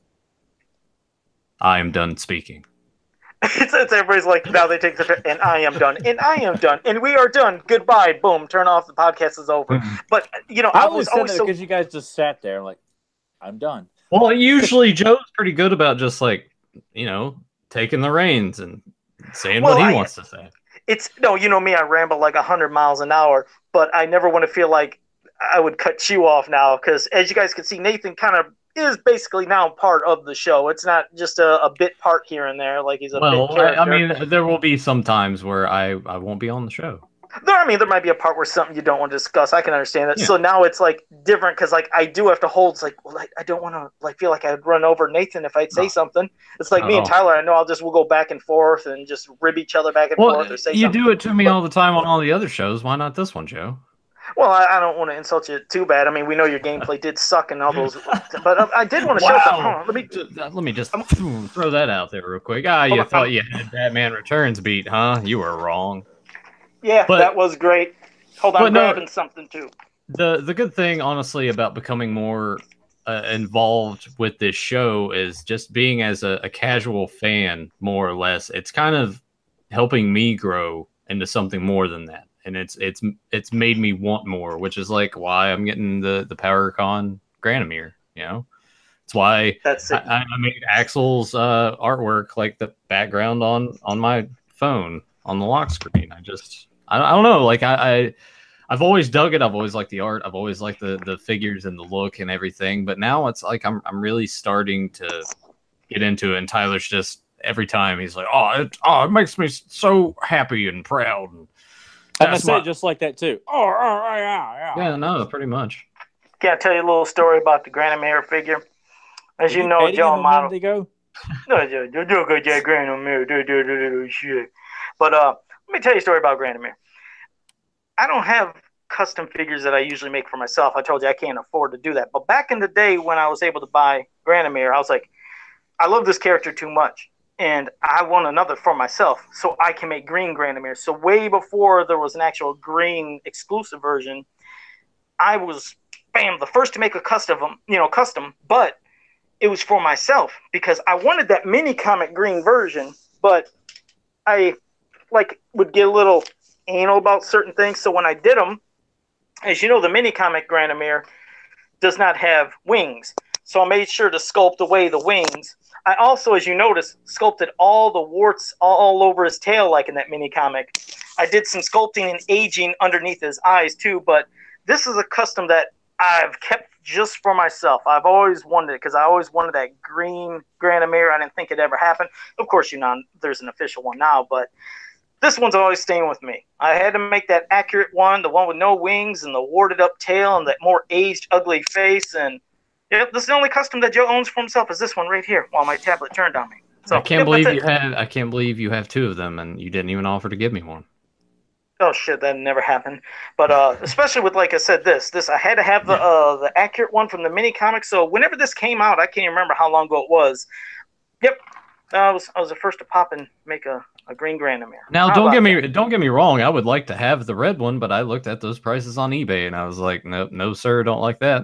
I am done speaking. it's, it's everybody's like, now they take the and I am done, and I am done, and we are done. Goodbye. Boom. Turn off. The podcast is over. But you know, I, I was always because so... you guys just sat there like, I'm done. Well, usually Joe's pretty good about just like, you know, taking the reins and saying well, what he I, wants to say. It's no, you know me, I ramble like a hundred miles an hour, but I never want to feel like I would cut you off now, because as you guys can see, Nathan kind of is basically now part of the show. It's not just a, a bit part here and there, like he's a well, bit character. I, I mean, there will be some times where I, I won't be on the show. There, I mean, there might be a part where something you don't want to discuss. I can understand that. Yeah. So now it's like different, because like I do have to hold. It's like, well, like, I don't want to like feel like I'd run over Nathan if I'd say no. something. It's like Not me and Tyler. I know I'll just we'll go back and forth and just rib each other back and well, forth or say you something. You do it to me but, all the time on all the other shows. Why not this one, Joe? Well, I, I don't want to insult you too bad. I mean, we know your gameplay did suck and all those, but I, I did want to wow. show something. Let me let me just um, throw that out there real quick. Ah, you thought you had Batman Returns beat, huh? You were wrong. Yeah, but, that was great. Hold on, I'm no, grabbing something too. The the good thing, honestly, about becoming more uh, involved with this show is just being as a, a casual fan, more or less. It's kind of helping me grow into something more than that, and it's it's it's made me want more, which is like why I'm getting the the PowerCon Granamyr. You know, it's why That's it. I, I made Axel's uh, artwork like the background on on my phone on the lock screen. I just. I don't know. Like I, I, I've always dug it. I've always liked the art. I've always liked the the figures and the look and everything. But now it's like I'm I'm really starting to get into it. And Tyler's just every time he's like, oh, it, oh, it makes me so happy and proud. And, and I say my... it just like that too. Oh, oh, yeah, yeah. Yeah, no, pretty much. Can I tell you a little story about the Granamyr figure? As Did you know, John model. Go? No, do do go, Granamyr. Do do do do shit. But uh, let me tell you a story about Grandemir. I don't have custom figures that I usually make for myself. I told you I can't afford to do that. But back in the day when I was able to buy Grandemir, I was like, I love this character too much, and I want another for myself so I can make green Grandemir. So way before there was an actual green exclusive version, I was, bam, the first to make a custom, you know, custom, but it was for myself because I wanted that mini comic green version, but I like would get a little anal about certain things. So when I did them, as you know, the mini comic Grandemir does not have wings. So I made sure to sculpt away the wings. I also, as you notice, sculpted all the warts all over his tail like in that mini comic. I did some sculpting and aging underneath his eyes too, but this is a custom that I've kept just for myself. I've always wanted it because I always wanted that green Grandemir. I didn't think it ever happened. Of course, you know, there's an official one now, but this one's always staying with me. I had to make that accurate one, the one with no wings and the warded up tail and that more aged, ugly face. And yep, this is the only custom that Joe owns for himself is this one right here while my tablet turned on me. So I can't yep, believe that's you it. had. I can't believe you have two of them, and you didn't even offer to give me one. Oh shit, that never happened. But uh, especially with, like I said, this this I had to have the uh, the accurate one from the mini comic. So whenever this came out, I can't even remember how long ago it was. Yep, I was I was the first to pop and make a, a green Grandemir. Now, How don't about get me that? don't get me wrong. I would like to have the red one, but I looked at those prices on eBay, and I was like, no, no, sir, don't like that.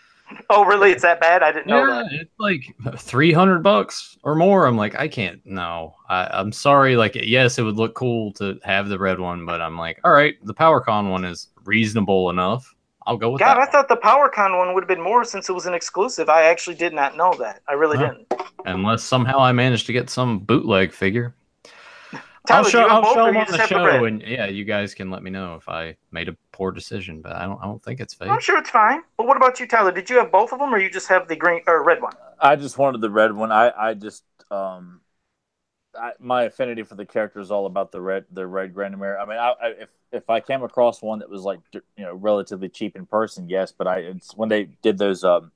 Oh really? It's that bad? I didn't know Yeah, that. it's like three hundred bucks or more. I'm like, I can't. No, I, I'm sorry. Like, yes, it would look cool to have the red one, but I'm like, all right, the PowerCon one is reasonable enough. I'll go with God, that. I one. thought the PowerCon one would have been more since it was an exclusive. I actually did not know that. I really Huh. didn't. Unless somehow I managed to get some bootleg figure. Tyler, I'll do show, you have I'll both, show or them you on just the have the show, red? and yeah, you guys can let me know if I made a poor decision. But I don't, I don't think it's fake. I'm sure it's fine. But what about you, Tyler? Did you have both of them, or you just have the green or red one? I just wanted the red one. I, I just um, I, my affinity for the character is all about the red the red Grandemir. I mean, I, I, if if I came across one that was like you know relatively cheap in person, yes. But I it's when they did those um,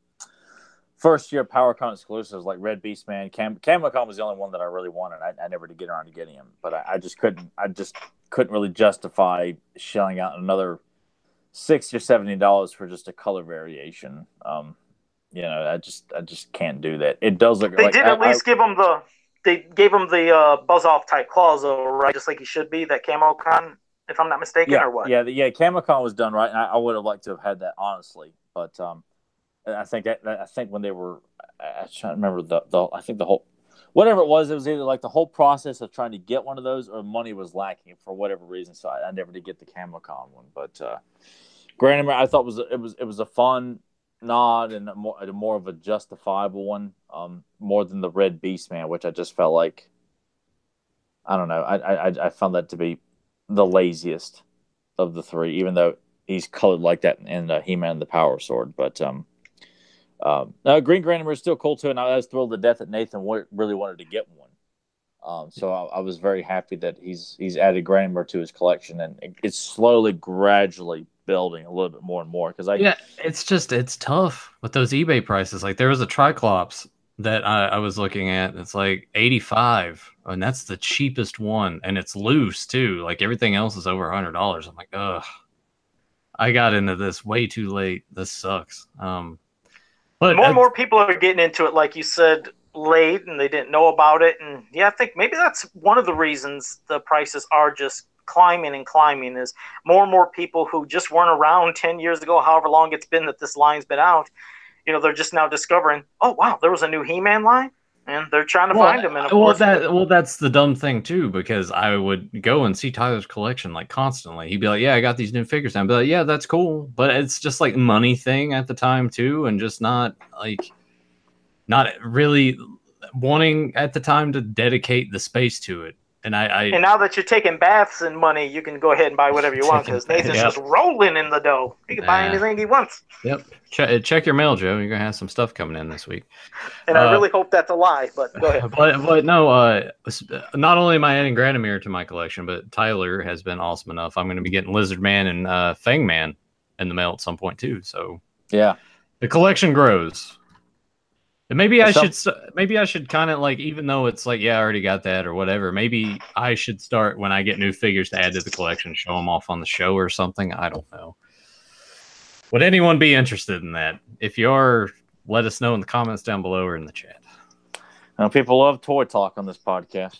first year PowerCon exclusives like Red Beastman, Cam Camicon was the only one that I really wanted. I, I never did get around to getting him, but I, I just couldn't. I just couldn't really justify shelling out another sixty or seventy dollars for just a color variation. Um, you know, I just I just can't do that. It does look They like did I, at least give him the they gave him the uh, buzz off type claws, though, right? Just like he should be. That camo con, if I'm not mistaken, yeah or what? yeah the, yeah. Camicon was done right, and I, I would have liked to have had that honestly, but um, I think that, I think when they were, I can't remember the, the I think the whole, whatever it was, it was either like the whole process of trying to get one of those or money was lacking for whatever reason. So I, I never did get the Camicon one. But uh, Grandemir, I thought was it was it was a fun nod and a more, a more of a justifiable one, um, more than the Red Beastman, which I just felt like, I don't know, I I I found that to be the laziest of the three, even though he's colored like that in uh, He-Man and the Power Sword, but um. Um, now, Green Grandemir is still cool too, and I was thrilled to death that Nathan really wanted to get one. Um, so I, I was very happy that he's he's added Grandemir to his collection, and it, it's slowly, gradually building a little bit more and more. Because I Yeah, it's just it's tough with those eBay prices. Like there was a Triclops that I, I was looking at. It's like eighty-five, and that's the cheapest one, and it's loose too. Like everything else is over a hundred dollars. I'm like, ugh, I got into this way too late. This sucks. Um. But more and uh, more people are getting into it, like you said, late, and they didn't know about it. And yeah, I think maybe that's one of the reasons the prices are just climbing and climbing. Is more and more people who just weren't around ten years ago, however long it's been that this line's been out. You know, they're just now discovering, oh wow, there was a new He-Man line, and they're trying to well, find them. And of well, course, that well, that's the dumb thing too, because I would go and see Tyler's collection like constantly. He'd be like, "Yeah, I got these new figures." And I'd be like, "Yeah, that's cool," but it's just like money thing at the time too, and just not like not really wanting at the time to dedicate the space to it. And I, I and now that you're taking baths and money, you can go ahead and buy whatever you want because Nathan's yep. just rolling in the dough. He can buy Nah. anything he wants. Yep. Check, check your mail, Joe. You're gonna have some stuff coming in this week. And uh, I really hope that's a lie, but go ahead. But but no, uh, not only am I adding Grandemir to my collection, but Tyler has been awesome enough. I'm going to be getting Lizard Man and uh, Fang Man in the mail at some point too. So yeah, the collection grows. And maybe I Some- should st- maybe I should kind of like, even though it's like, yeah, I already got that or whatever, maybe I should start when I get new figures to add to the collection, show them off on the show or something. I don't know. Would anyone be interested in that? If you are, let us know in the comments down below or in the chat. Uh, people love toy talk on this podcast.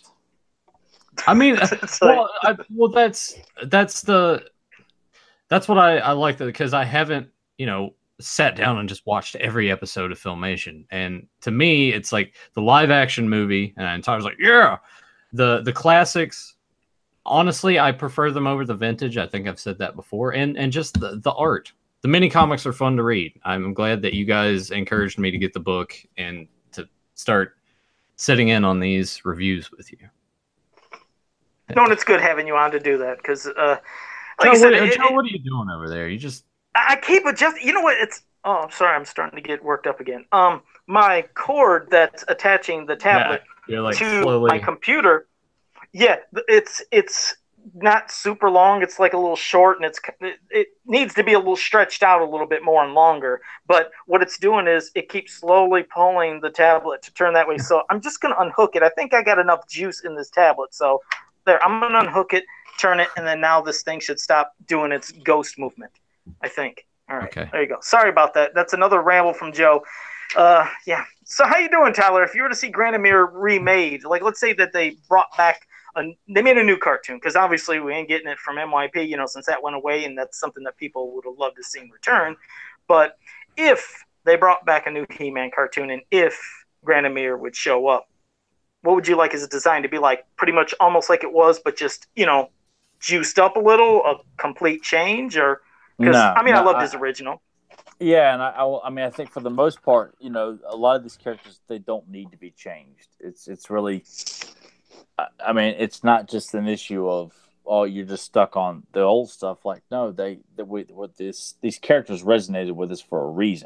I mean, It's well, I, well, that's that's the that's what I, I like that, because I haven't, you know, sat down and just watched every episode of Filmation. And to me, it's like the live action movie, and Tyler's like, yeah, the the classics. Honestly, I prefer them over the vintage. I think I've said that before, and and just the, the art. The mini comics are fun to read. I'm glad that you guys encouraged me to get the book and to start sitting in on these reviews with you. No, and it's good having you on to do that because, uh, like Joe, I said, what, it, Joe, it, what are you doing over there? You just I keep adjusting. You know what? It's oh, I'm sorry, I'm starting to get worked up again. Um, my cord that's attaching the tablet yeah, you're like to slowly. my computer. Yeah, it's it's not super long. It's like a little short, and it's it, it needs to be a little stretched out a little bit more and longer. But what it's doing is it keeps slowly pulling the tablet to turn that way. So I'm just gonna unhook it. I think I got enough juice in this tablet. So there, I'm gonna unhook it, turn it, and then now this thing should stop doing its ghost movement, I think. All right, Okay. There you go. Sorry about that. That's another ramble from Joe. Uh, yeah. So how you doing, Tyler? If you were to see Granamere remade, like let's say that they brought back, a, they made a new cartoon, because obviously we ain't getting it from M Y P, you know, since that went away, and that's something that people would have loved to see return. But if they brought back a new He-Man cartoon, and if Granamere would show up, what would you like his design to be like? Pretty much almost like it was, but just, you know, juiced up a little, a complete change, or because No, I mean, no, I loved I- his original. Yeah, and I, I, I mean, I think for the most part, you know, a lot of these characters, they don't need to be changed. It's it's really, I, I mean, it's not just an issue of, oh, you're just stuck on the old stuff. Like, no, they, that we, what this, these characters resonated with us for a reason.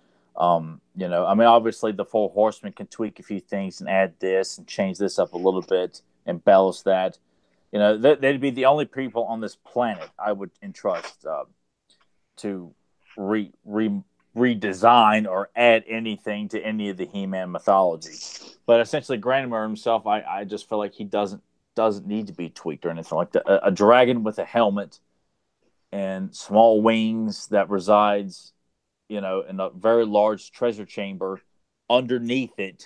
Um, you know, I mean, obviously the Four Horsemen can tweak a few things and add this and change this up a little bit, embellish that. You know, they, they'd be the only people on this planet I would entrust uh, to re, re redesign or add anything to any of the He-Man mythology. But essentially, Granamere himself, I, I just feel like he doesn't doesn't need to be tweaked or anything like that. A, a dragon with a helmet and small wings that resides, you know, in a very large treasure chamber underneath it,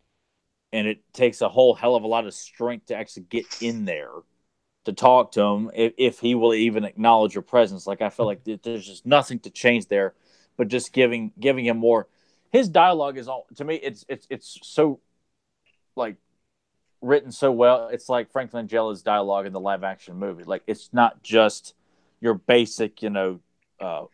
and it takes a whole hell of a lot of strength to actually get in there to talk to him, if, if he will even acknowledge your presence. Like, I feel like there's just nothing to change there, but just giving giving him more. His dialogue is all, to me, it's it's it's so like written so well. It's like Frank Langella's dialogue in the live action movie. Like, it's not just your basic, you know, uh,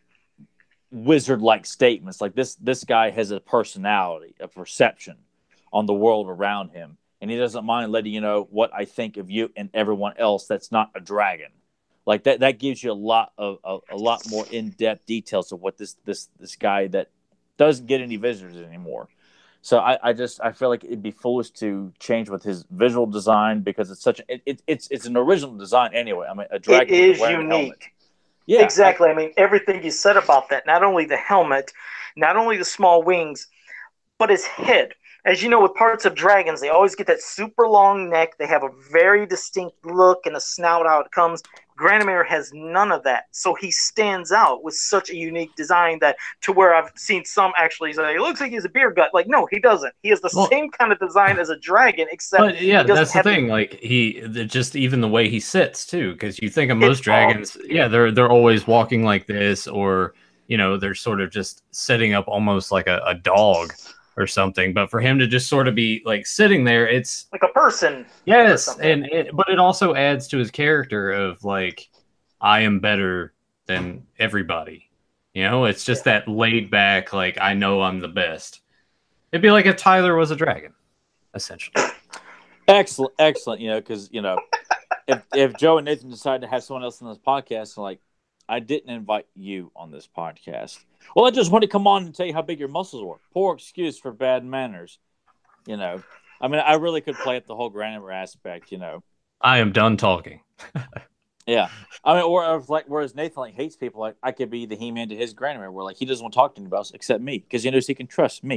wizard like statements. Like, this this guy has a personality, a perception on the world around him. And he doesn't mind letting you know what I think of you and everyone else that's not a dragon. Like, that that gives you a lot of a, a lot more in-depth details of what this this this guy that doesn't get any visitors anymore. So I, I just I feel like it'd be foolish to change with his visual design, because it's such a, it, it, it's it's an original design anyway. I mean, a dragon It is wearing a helmet. unique. Yeah, Exactly. I, I mean, everything you said about that, not only the helmet, not only the small wings, but his head. As you know, with parts of dragons, they always get that super long neck. They have a very distinct look and a snout out it comes. Granamere has none of that. So he stands out with such a unique design that to where I've seen some actually say, it looks like he has a beer gut. Like, no, he doesn't. He has the Well, same kind of design as a dragon, except But yeah, he doesn't that's the have thing. Like, he the- just even the way he sits too, because you think of It's most dragons, yeah, they're they're always walking like this, or you know, they're sort of just setting up almost like a, a dog or something. But for him to just sort of be like sitting there, it's like a person. yes, something. and it, but it also adds to his character of like, I am better than everybody. You know, it's just that laid back, like, I know I'm the best. It'd be like if Tyler was a dragon, essentially. excellent, excellent. You know, because you know, if if Joe and Nathan decide to have someone else on this podcast, like, I didn't invite you on this podcast. Well, I just want to come on and tell you how big your muscles were. Poor excuse for bad manners. You know, I mean, I really could play up the whole Granamere aspect. You know, I am done talking. yeah. I mean, or, or like, whereas Nathan like hates people, like I could be the He-Man to his Granamere, where like he doesn't want to talk to anybody else except me, because he knows he can trust me.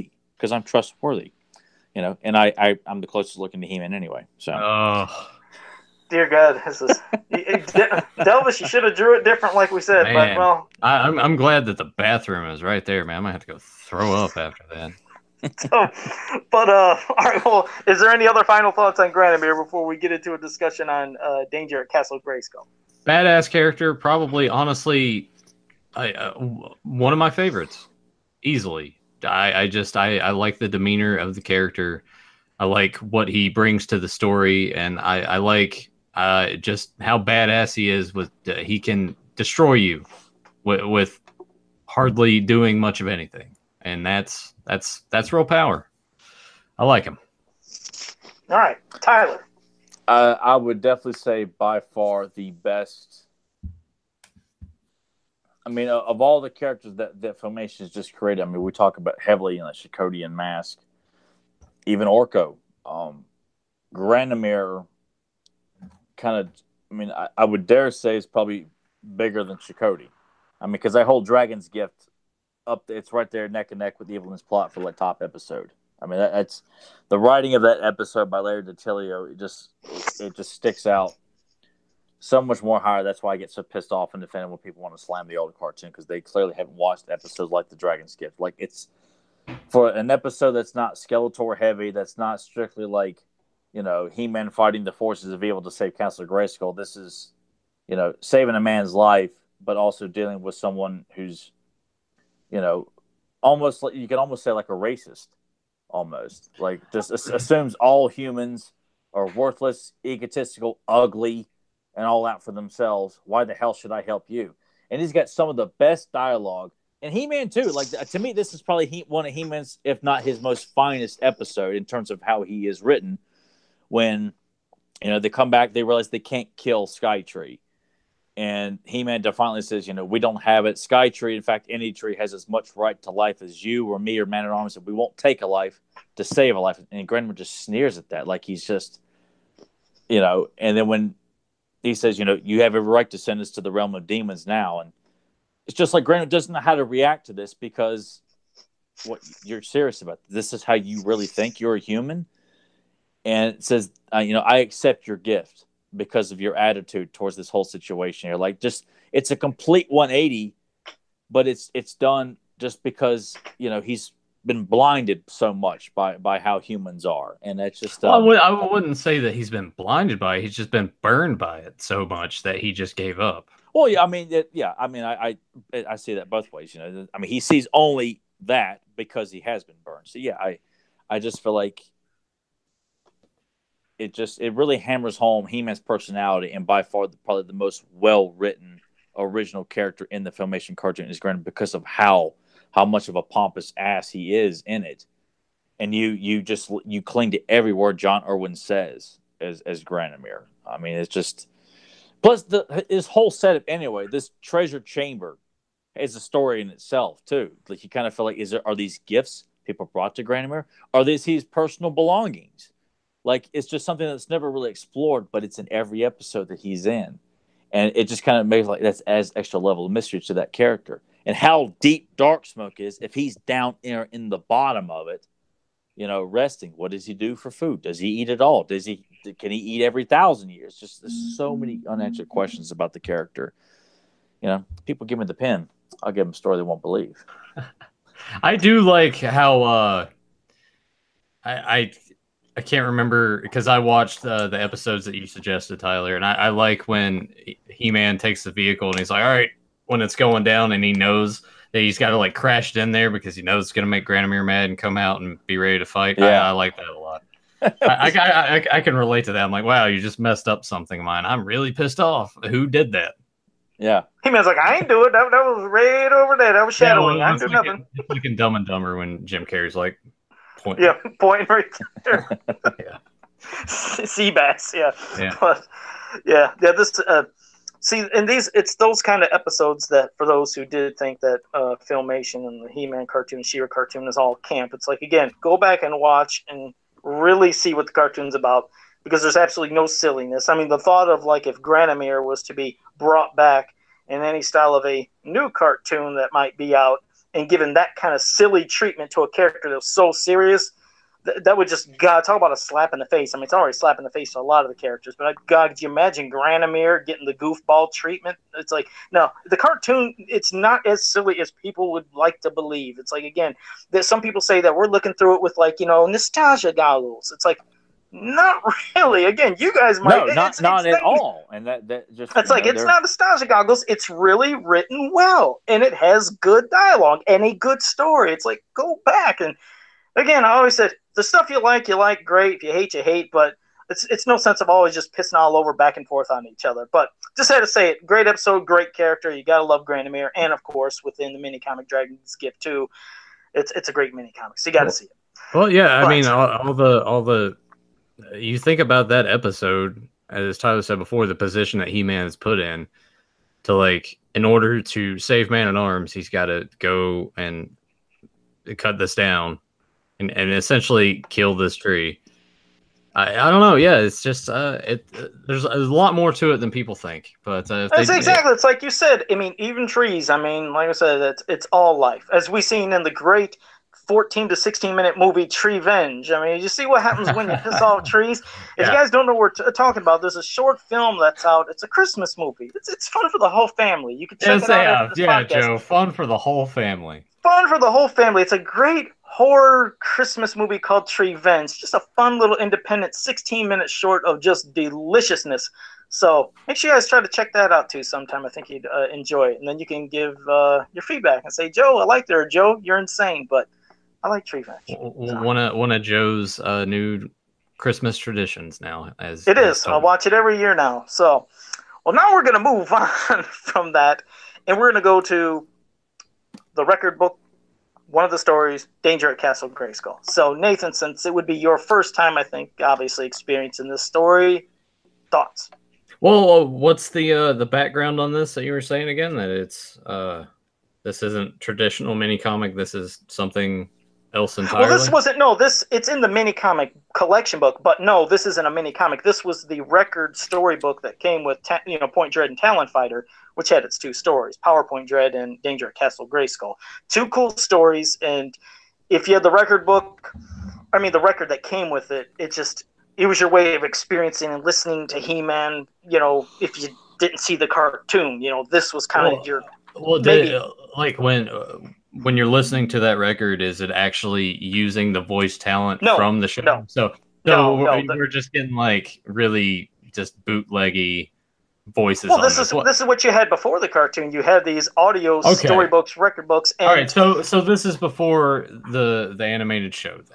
because I'm trustworthy, you know, and I, I I'm the closest looking to He-Man anyway. So, Oh, Dear God, this is Delvis. You should have drew it different, like we said. man. But well, I, I'm I'm glad that the bathroom is right there, man. I might have to go throw up after that. so, but uh, all right. Well, is there any other final thoughts on Granomir before we get into a discussion on uh, Danger at Castle Grayskull? Badass character, probably honestly, I uh, one of my favorites, easily. I, I just I, I like the demeanor of the character. I like what he brings to the story, and I, I like uh, just how badass he is. With uh, he can destroy you with, with hardly doing much of anything, and that's that's that's real power. I like him. All right, Tyler. Uh, I would definitely say by far the best. I mean, of all the characters that, that Filmation has just created, I mean, we talk about heavily in the Shakodian Mask, even Orko. Um, Granomir kind of, I mean, I, I would dare say is probably bigger than Shakoti. I mean, because that whole Dragon's Gift, up it's right there neck and neck with the Evelyn's plot for the top episode. I mean, that, that's the writing of that episode by Larry DiTillio. It just it just sticks out so much more higher. That's why I get so pissed off and defending when people want to slam the older cartoon, because they clearly haven't watched episodes like The Dragon's Gift. Like, it's for an episode that's not Skeletor heavy, that's not strictly like, you know, He-Man fighting the forces of evil to save Castle Grayskull. This is, you know, saving a man's life, but also dealing with someone who's, you know, almost like, you could almost say like a racist. Almost like just assumes all humans are worthless, egotistical, ugly, and all out for themselves. Why the hell should I help you? And he's got some of the best dialogue, and He-Man too. Like, to me, this is probably he, one of He-Man's, if not his most finest episode in terms of how he is written. When, you know, they come back, they realize they can't kill Skytree. And He-Man defiantly says, you know, we don't have it. Skytree, in fact, any tree has as much right to life as you or me or Man-at-Arms, and we won't take a life to save a life. And Granomir just sneers at that, like he's just, you know, and then when he says, you know, you have every right to send us to the realm of demons now. And it's just like Granomir doesn't know how to react to this, because what you're serious about. This is how you really think you're a human. And it says, uh, you know, I accept your gift because of your attitude towards this whole situation here. Like, just, it's a complete one eighty, but it's it's done just because, you know, he's been blinded so much by by how humans are. And that's just um, well, I, would, I wouldn't say that he's been blinded by it. He's just been burned by it so much that he just gave up. Well, yeah, I mean, it, yeah, I mean, I, I I see that both ways. You know, I mean, he sees only that because he has been burned. So yeah, I I just feel like it just it really hammers home He-Man's personality, and by far the, probably the most well written original character in the Filmation cartoon is Granomir, because of how how much of a pompous ass he is in it, and you you just you cling to every word John Irwin says as as Granomir. I mean, it's just. Plus, the his whole setup anyway. This treasure chamber is a story in itself too. Like, you kind of feel like, is there are these gifts people brought to Granomir? Are these his personal belongings? Like, it's just something that's never really explored, but it's in every episode that he's in, and it just kind of makes like that's adds extra level of mystery to that character. And how deep Darksmoke is, if he's down in in the bottom of it, you know, resting. What does he do for food? Does he eat at all? Does he? Can he eat every thousand years? Just there's so many unanswered questions about the character. You know, people give me the pen, I'll give them a story they won't believe. I do like how uh, I, I I can't remember, because I watched uh, the episodes that you suggested, Tyler, and I, I like when He-Man takes the vehicle and he's like, all right, when it's going down, and he knows that he's got to like crash it in there because he knows it's going to make Granomir mad and come out and be ready to fight. Yeah. I, I like that a lot. I, I, I, I can relate to that. I'm like, wow, you just messed up something of mine. I'm really pissed off. Who did that? Yeah. He-Man's like, I ain't do it. That, that was right over there. That was shadowing. Yeah, well, I didn't do like nothing. It's like in Dumb and Dumber when Jim Carrey's like, point. Yeah, point right there. Yeah. Seabass, yeah. Yeah. But, yeah, yeah, this, uh, see, and these, it's those kind of episodes that, for those who did think that uh, Filmation and the He-Man cartoon, She-Ra cartoon is all camp, it's like, again, go back and watch and really see what the cartoon's about, because there's absolutely no silliness. I mean, the thought of, like, if Granomir was to be brought back in any style of a new cartoon that might be out, and given that kind of silly treatment to a character that was so serious, th- that would just, God, talk about a slap in the face. I mean, it's already a slap in the face to a lot of the characters, but God, could you imagine Granomir getting the goofball treatment? It's like, no, the cartoon, it's not as silly as people would like to believe. It's like, again, that some people say that we're looking through it with, like, you know, nostalgia goggles. It's like, not really. Again, you guys might. No, not it's, not it's at all. And that that just It's you like know, it's they're- not nostalgia goggles. It's really written well, and it has good dialogue and a good story. It's like, go back, and again, I always said the stuff you like, you like, great. If you hate, you hate. But it's it's no sense of always just pissing all over back and forth on each other. But just had to say it. Great episode, great character. You gotta love Granomir, and of course within the mini comic Dragon's Gift too. It's it's a great mini comic, so you got to Well- see it. Well, yeah, I But- mean, all, all the all the you think about that episode, as Tyler said before, the position that He-Man is put in to, like, in order to save Man at Arms, he's got to go and cut this down and, and essentially kill this tree. I, I don't know. Yeah, it's just uh, it. Uh, there's, there's a lot more to it than people think. But uh, if That's they, exactly. It's like you said. I mean, even trees. I mean, like I said, it's it's all life, as we seen in the great fourteen to sixteen minute movie Treevenge. I mean, you see what happens when you piss off trees. If Yeah. you guys don't know what we're t- talking about, there's a short film that's out. It's a Christmas movie. It's it's fun for the whole family. You can check Yes, it out yeah, after this yeah, podcast. Joe, fun for the whole family. Fun for the whole family. It's a great horror Christmas movie called Treevenge. Just a fun little independent sixteen minute short of just deliciousness. So make sure you guys try to check that out too sometime. I think you'd uh, enjoy it. And then you can give uh, your feedback and say, Joe, I liked it, or Joe, you're insane. But I like Treevenge. W- w- One of one of Joe's uh, new Christmas traditions now. As It as is. told. I watch it every year now. So, well, now we're going to move on from that. And we're going to go to the record book, one of the stories, Danger at Castle Grayskull. So, Nathan, since it would be your first time, I think, obviously experiencing this story, thoughts? Well, uh, what's the uh, the background on this that you were saying again? That it's uh, this isn't traditional mini comic. This is something else entirely. Well, this wasn't, no, this, it's in the mini comic collection book, but no, this isn't a mini comic. This was the record storybook that came with, ta- you know, Point Dread and Talon Fighter, which had its two stories, PowerPoint Dread and Danger at Castle Grayskull. Two cool stories, and if you had the record book, I mean, the record that came with it, it just, it was your way of experiencing and listening to He-Man, you know, if you didn't see the cartoon, you know, this was kind Well, of your, Well, maybe- did, like when uh, when you're listening to that record, is it actually using the voice talent No, from the show? no. So, so No, we're, no, the- we're just getting like really just bootleggy voices. well, on this this. is What- this is what you had before the cartoon. You had these audio Okay. storybooks, record books, and All right, so so this is before the the animated show, then,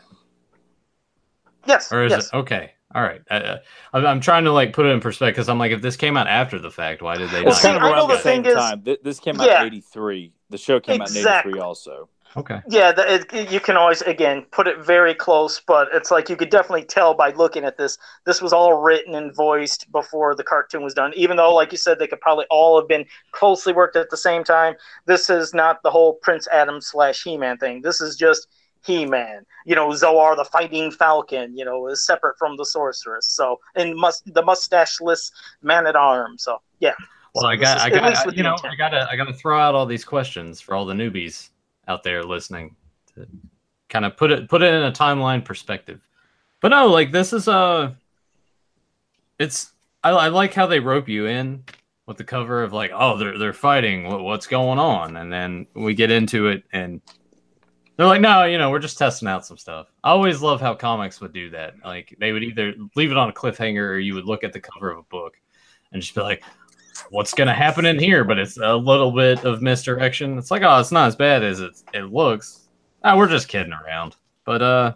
yes, or is yes. it okay? All right, uh, I'm, I'm trying to like put it in perspective because I'm like, if this came out after the fact, why did they? Well, not see, kind of I around know the the same thing is- time. Th- This came out Yeah. in eighty-three. The show came out in Exactly. eighty-three also. okay. Yeah, the, it, you can always, again, put it very close, but it's like you could definitely tell by looking at this. This was all written and voiced before the cartoon was done, even though, like you said, they could probably all have been closely worked at the same time. This is not the whole Prince Adam slash He-Man thing. This is just He-Man. You know, Zoar the Fighting Falcon, you know, is separate from the Sorceress. So, and must, the mustache-less Man-at-Arms. So, yeah. Well, So I this got, is- I at got, least with you the know, intent. I gotta, I gotta throw out all these questions for all the newbies out there listening to kind of put it, put it in a timeline perspective. But no, like this is uh it's, I, I like how they rope you in with the cover of like, oh, they're they're fighting, what, what's going on, and then we get into it, and they're like, no, you know, we're just testing out some stuff. I always love how comics would do that. Like they would either leave it on a cliffhanger, or you would look at the cover of a book and just be like, what's going to happen in here? But it's a little bit of misdirection. It's like, oh, it's not as bad as it, it looks. Ah, we're just kidding around. But, uh,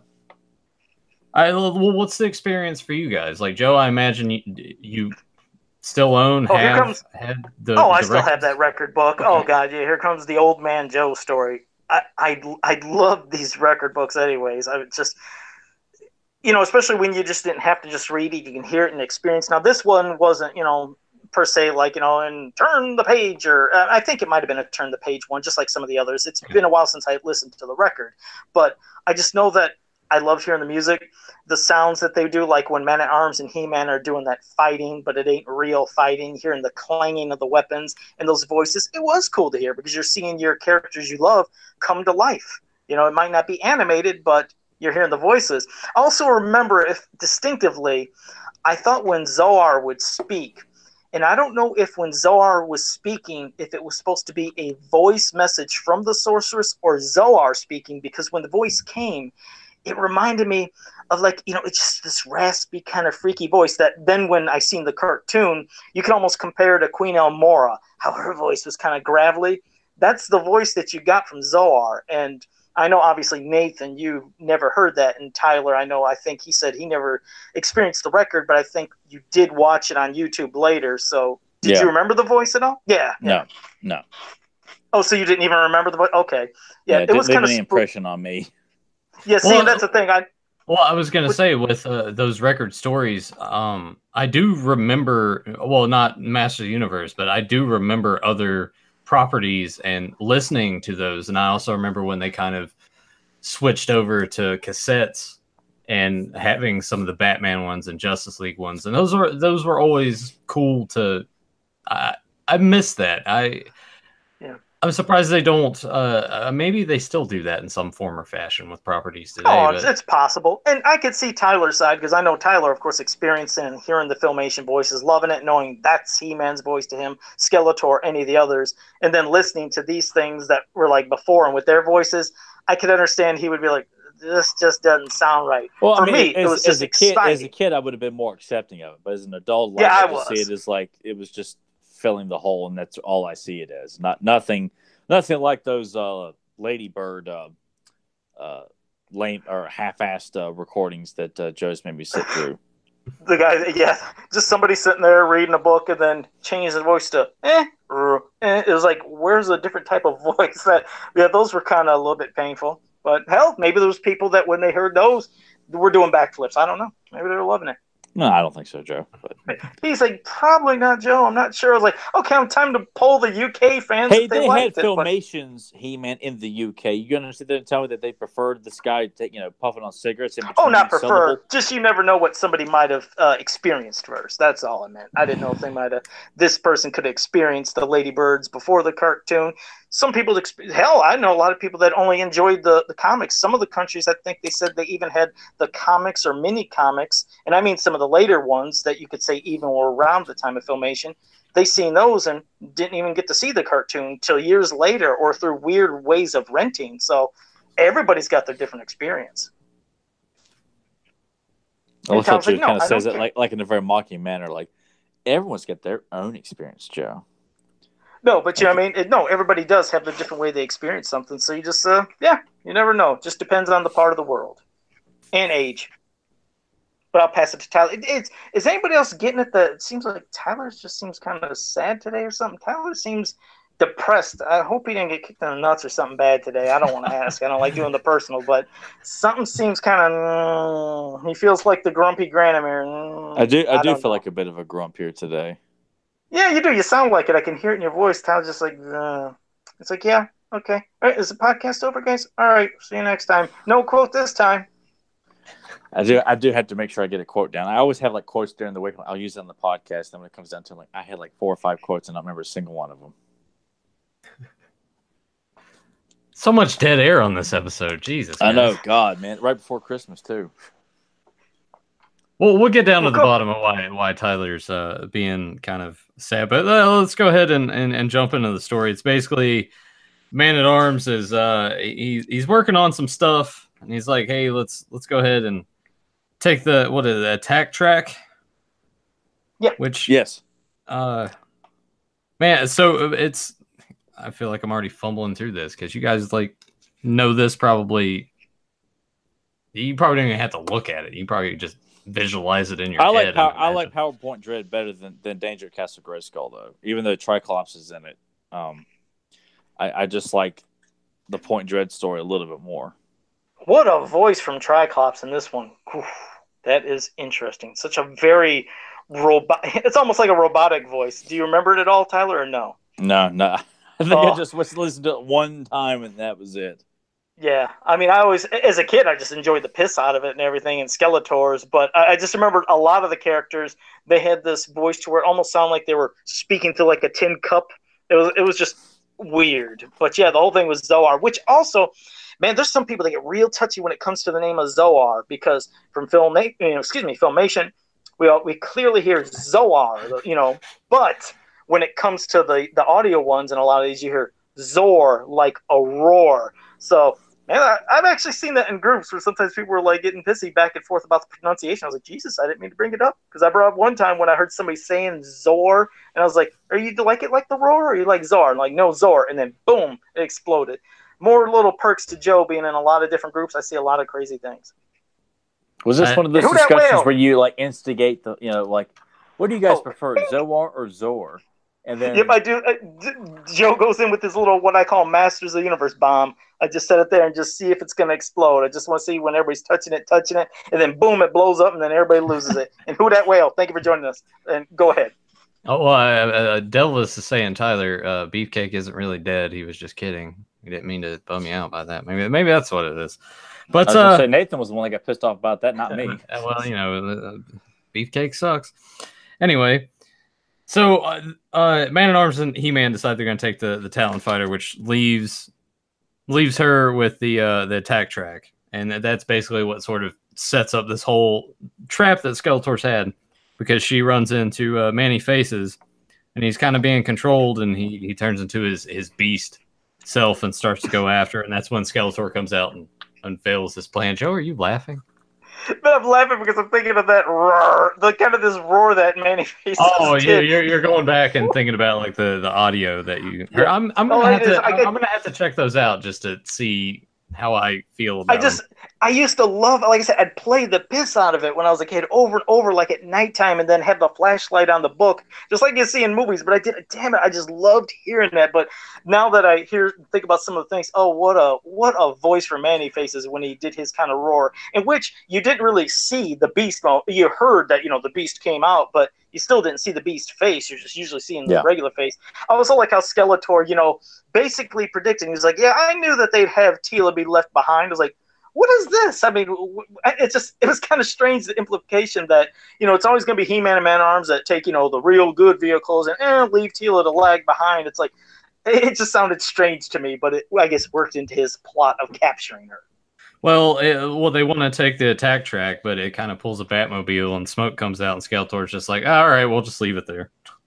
I, well, what's the experience for you guys? Like, Joe, I imagine you, you still own, Oh, here have, comes- had the Oh, I the still have records? that record book. Okay. Oh, God, yeah, here comes the Old Man Joe story. I, I, I love these record books anyways. I would just, you know, especially when you just didn't have to just read it. You can hear it and experience. Now, this one wasn't, you know, per se, like, you know, and turn the page, or uh, I think it might have been a turn the page one, just like some of the others. It's been a while since I listened to the record, but I just know that I love hearing the music, the sounds that they do, like when Man at Arms and He-Man are doing that fighting, but it ain't real fighting, hearing the clanging of the weapons and those voices. It was cool to hear because you're seeing your characters you love come to life. You know, it might not be animated, but you're hearing the voices. I also remember, if distinctively, I thought when Zoar would speak, and I don't know if when Zoar was speaking, if it was supposed to be a voice message from the sorceress or Zoar speaking, because when the voice came, it reminded me of, like, you know, it's just this raspy kind of freaky voice that then when I seen the cartoon, you can almost compare to Queen Elmora, how her voice was kind of gravelly. That's the voice that you got from Zoar. And I know, obviously, Nathan, you never heard that. And Tyler, I know, I think he said he never experienced the record, but I think you did watch it on YouTube later. So did Yeah. you remember the voice at all? Yeah. No, no. Oh, so you didn't even remember the voice? Okay. Yeah, Yeah, it didn't was leave kind of any sp- impression on me. Yeah, see, Well, and that's the thing. I Well, I was gonna say with uh, those record stories, um, I do remember. Well, not Master of the Universe, but I do remember other properties and listening to those. And I also remember when they kind of switched over to cassettes and having some of the Batman ones and Justice League ones, and those were those were always cool to. I I miss that. I Yeah. I'm surprised they don't. Uh, uh, maybe they still do that in some form or fashion with properties today. Oh, but... it's, it's possible. And I could see Tyler's side because I know Tyler, of course, experiencing and hearing the Filmation voices, loving it, knowing that's He-Man's voice to him, Skeletor, any of the others, and then listening to these things that were like before and with their voices, I could understand he would be like, this just doesn't sound right. Well, For I mean, me, as, it was as just a kid, exciting. as a kid, I would have been more accepting of it. But as an adult, like, Yeah, I I just was. see it as like it was just filling the hole, and that's all I see it as. Not nothing, nothing like those uh, Ladybird uh, uh, lame or half-assed uh, recordings that uh, Joe's made me sit through. The guy, yeah, just somebody sitting there reading a book and then changing his voice to eh, r, eh. It was like, where's a different type of voice? That yeah, those were kind of a little bit painful. But hell, maybe there was people that when they heard those were doing backflips. I don't know. Maybe they were loving it. No, I don't think so, Joe. But He's like, probably not, Joe. I'm not sure. I was like, okay, I'm time to poll the U K fans. hey, if they, they had liked it, but- Filmations He-Man in the U K. You gonna sit there and tell me that they preferred this guy, take, you know, puffing on cigarettes? In Oh, between not each prefer. syllable? Just you never know what somebody might have uh, experienced first. That's all I meant. I didn't know if they might have. This person could have experienced the Ladybirds before the cartoon. Some people, exp- hell, I know a lot of people that only enjoyed the, the comics. Some of the countries, I think they said they even had the comics or mini comics, and I mean some of the later ones that you could say even were around the time of Filmation. They seen those and didn't even get to see the cartoon till years later or through weird ways of renting. So everybody's got their different experience. I love how Tom's Joe like, no, kind of I says don't it care. like, like in a very mocking manner. Like, everyone's got their own experience, Joe. No, but you know what I mean? It, no, everybody does have a different way they experience something. So you just, uh, yeah, you never know. Just depends on the part of the world and age. But I'll pass it to Tyler. It, it's, is anybody else getting it? That it seems like Tyler just seems kind of sad today or something. Tyler seems depressed. I hope he didn't get kicked in the nuts or something bad today. I don't want to ask. I don't like doing the personal, but something seems kind of. Mm, he feels like the grumpy Granamere. Mm, I do, I do don't feel know. like a bit of a grump here today. Yeah, you do. You sound like it. I can hear it in your voice. Tyler's just like, uh, it's like, yeah, okay. All right, is the podcast over, guys? All right, see you next time. No quote this time. I do, I do have to make sure I get a quote down. I always have like quotes during the week. I'll use it on the podcast. Then when it comes down to it, like, I had like four or five quotes, and I don't remember a single one of them. So much dead air on this episode. Jesus. I man. know, God, man, right before Christmas too. Well, we'll get down Well, to the go- bottom of why why Tyler's uh, being kind of sad. But uh, let's go ahead and, and, and jump into the story. It's basically Man at Arms is uh, he, he's working on some stuff, and he's like, "Hey, let's let's go ahead and take the what is it, attack track." Yeah. Which Yes. uh, man, so it's. I feel like I'm already fumbling through this because you guys like know this probably. You probably don't even have to look at it. You probably just visualize it in your I like head. power, and I like imagine. PowerPoint Dread better than, than Danger at Castle Grayskull though. Even though Triclops is in it, um, I, I just like the Point Dread story a little bit more. What a voice from Triclops in this one. Oof, that is interesting. Such a very robot. It's almost like a robotic voice. Do you remember it at all, Tyler, or no? No, no, I think Oh. I just was listened to it one time and that was it. Yeah, I mean, I always, as a kid, I just enjoyed the piss out of it and everything, and Skeletors. But I, I just remembered a lot of the characters. They had this voice to where it almost sounded like they were speaking to like a tin cup. It was, it was just weird. But yeah, the whole thing was Zoar, which also, man, there's some people that get real touchy when it comes to the name of Zoar because from film, you know, excuse me, Filmation, we all, we clearly hear Zoar, you know, but when it comes to the the audio ones and a lot of these, you hear Zor, like a roar. So. Man, I, I've actually seen that in groups where sometimes people were like getting pissy back and forth about the pronunciation. I was like, Jesus, I didn't mean to bring it up. Because I brought up one time when I heard somebody saying Zor, and I was like, are you like it like the roar, or are you like Zor? And like, no, Zor. And then boom, it exploded. More little perks to Joe being in a lot of different groups. I see a lot of crazy things. Was this I, one of those who that discussions whale? where you like instigate the, you know, like, what do you guys Oh. prefer, Zoar or Zor? And then Yep, I do. Uh, D- Joe goes in with his little, what I call Masters of the Universe bomb. I just set it there and just see if it's going to explode. I just want to see when everybody's touching it, touching it, and then boom, it blows up, and then everybody loses it. And who that whale? Thank you for joining us. And go ahead. Oh, well, uh, uh, Delvis is saying, Tyler, uh, Beefcake isn't really dead. He was just kidding. He didn't mean to bum you out by that. Maybe maybe that's what it is. But I was uh, gonna say Nathan was the one that got pissed off about that, not me. well, you know, uh, Beefcake sucks. Anyway, so uh, uh, Man at Arms and He-Man decide they're going to take the the Talon Fighter, which leaves leaves her with the uh, the attack track, and that's basically what sort of sets up this whole trap that Skeletor's had, because she runs into uh, Manny Faces, and he's kind of being controlled, and he he turns into his his beast self and starts to go after her, and that's when Skeletor comes out and unveils this plan. Joe, are you laughing? But I'm laughing because I'm thinking of that roar, the kind of this roar that Manny Faces Oh, did. you're, you're you're going back and thinking about like the, the audio that you. Heard. Yeah. I'm I'm gonna Oh, have it is. to I get- I'm gonna have to check those out just to see how I feel about I just, them. I used to love, like I said, I'd play the piss out of it when I was a kid over and over, like at nighttime, and then have the flashlight on the book, just like you see in movies. But I did, damn it, I just loved hearing that. But now that I hear, think about some of the things, oh, what a, what a voice for Manny Faces when he did his kind of roar, in which you didn't really see the beast. Well, you heard that, you know, the beast came out, but you still didn't see the beast face. You're just usually seeing the Yeah. regular face. I also like how Skeletor, you know, basically predicting. He was like, yeah, I knew that they'd have Teela be left behind. I was like, what is this? I mean, it's just, it was kind of strange, the implication that, you know, it's always going to be He-Man and Man-at-Arms that take, you know, the real good vehicles and eh, leave Teela to lag behind. It's like, it just sounded strange to me, but it, I guess, worked into his plot of capturing her. Well, it, well, they want to take the attack track, but it kind of pulls a Batmobile, and smoke comes out, and Skeletor's just like, all right, we'll just leave it there.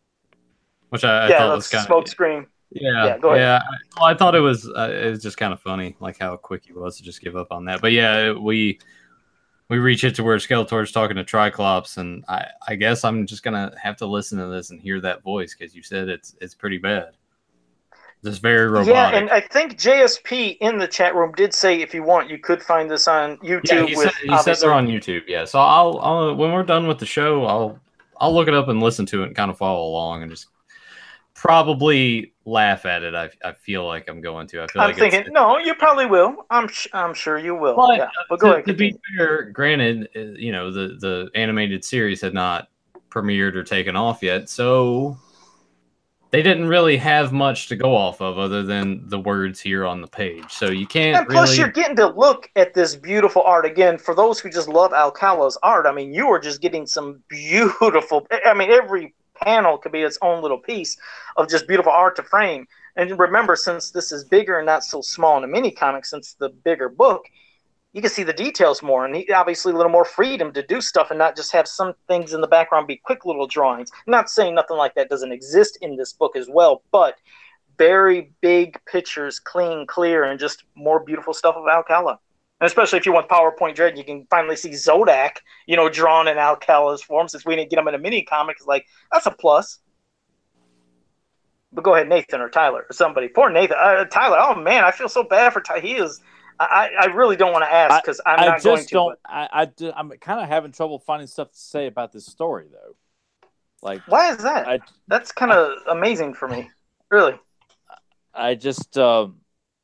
Which I, I yeah, thought was kind smoke of screen. yeah, Yeah, go ahead. yeah. I, well, I thought it was uh, it was just kind of funny, like how quick he was to just give up on that. But yeah, we we reach it to where Skeletor's talking to Triclops, and I, I guess I'm just gonna have to listen to this and hear that voice because you said it's it's pretty bad. Just very robotic. Yeah, and I think J S P in the chat room did say if you want, you could find this on YouTube. Yeah, he, with said, he said they're on YouTube. Yeah, so I'll, I'll when we're done with the show, I'll I'll look it up and listen to it and kind of follow along and just probably laugh at it. I, I feel like I'm going to. I feel I'm like thinking, it's, no, you probably will. I'm sh- I'm sure you will. But, yeah, but go to, ahead. to be continue. fair, granted, uh, you know the the animated series had not premiered or taken off yet, so they didn't really have much to go off of other than the words here on the page. So you can't And plus, really. you're getting to look at this beautiful art again. For those who just love Alcala's art, I mean, you are just getting some beautiful. I mean, every panel could be its own little piece of just beautiful art to frame. And remember, since this is bigger and not so small in a mini comic, since the bigger book, you can see the details more, and he obviously a little more freedom to do stuff and not just have some things in the background be quick little drawings. I'm not saying nothing like that doesn't exist in this book as well, but very big pictures, clean, clear, and just more beautiful stuff of Alcala. And especially if you want PowerPoint Dread, you can finally see Zodak, you know, drawn in Alcala's form. Since we didn't get him in a mini comic, it's like, that's a plus. But go ahead, Nathan or Tyler or somebody. Poor Nathan. Uh, Tyler, oh man, I feel so bad for Tyler. He is. I, I really don't want to ask because I'm I not just going to. don't. But I, I do, I'm kind of having trouble finding stuff to say about this story, though. Like, why is that? I, That's kind of amazing for me. Really. I just, um,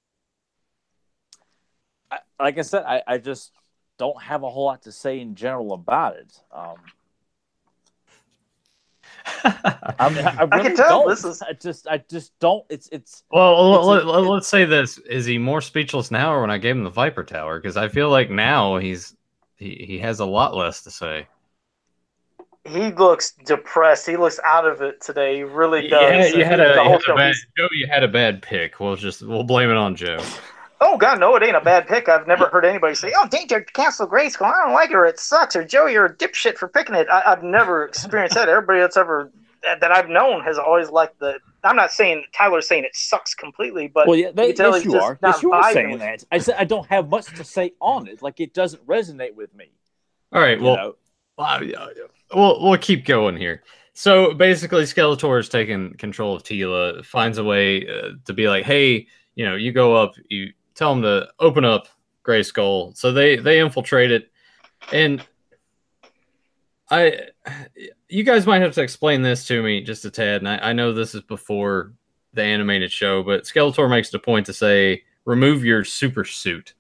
I, like I said, I, I just don't have a whole lot to say in general about it. Um, I, mean, I, really I can tell don't. this is. I just, I just don't. It's, it's. Well, it's let, a, let, it, let's say this: is he more speechless now, or when I gave him the Viper Tower? Because I feel like now he's he, he has a lot less to say. He looks depressed. He looks out of it today. He really Yeah, does. you had a, the you whole had a show. bad, he's- Joe. You had a bad pick. We'll just we'll blame it on Joe. Oh God, no, it ain't a bad pick. I've never heard anybody say, "Oh, Danger Castle Grayskull, I don't like it, or it sucks," or "Joe, you're a dipshit for picking it." I, I've never experienced that. Everybody that's ever that I've known has always liked the. I'm not saying Tyler's saying it sucks completely, but well, yeah, they, you can tell yes, he's you just are. not Yes, you are vibing saying with that. I said I don't have much to say on it. Like it doesn't resonate with me. All right, well, know? well, we'll we'll keep going here. So basically, Skeletor is taking control of Tila, finds a way uh, to be like, hey, you know, you go up, you tell them to open up Grayskull. So they they infiltrate it, and I, you guys might have to explain this to me just a tad. And I, I know this is before the animated show, but Skeletor makes it a point to say, remove your super suit.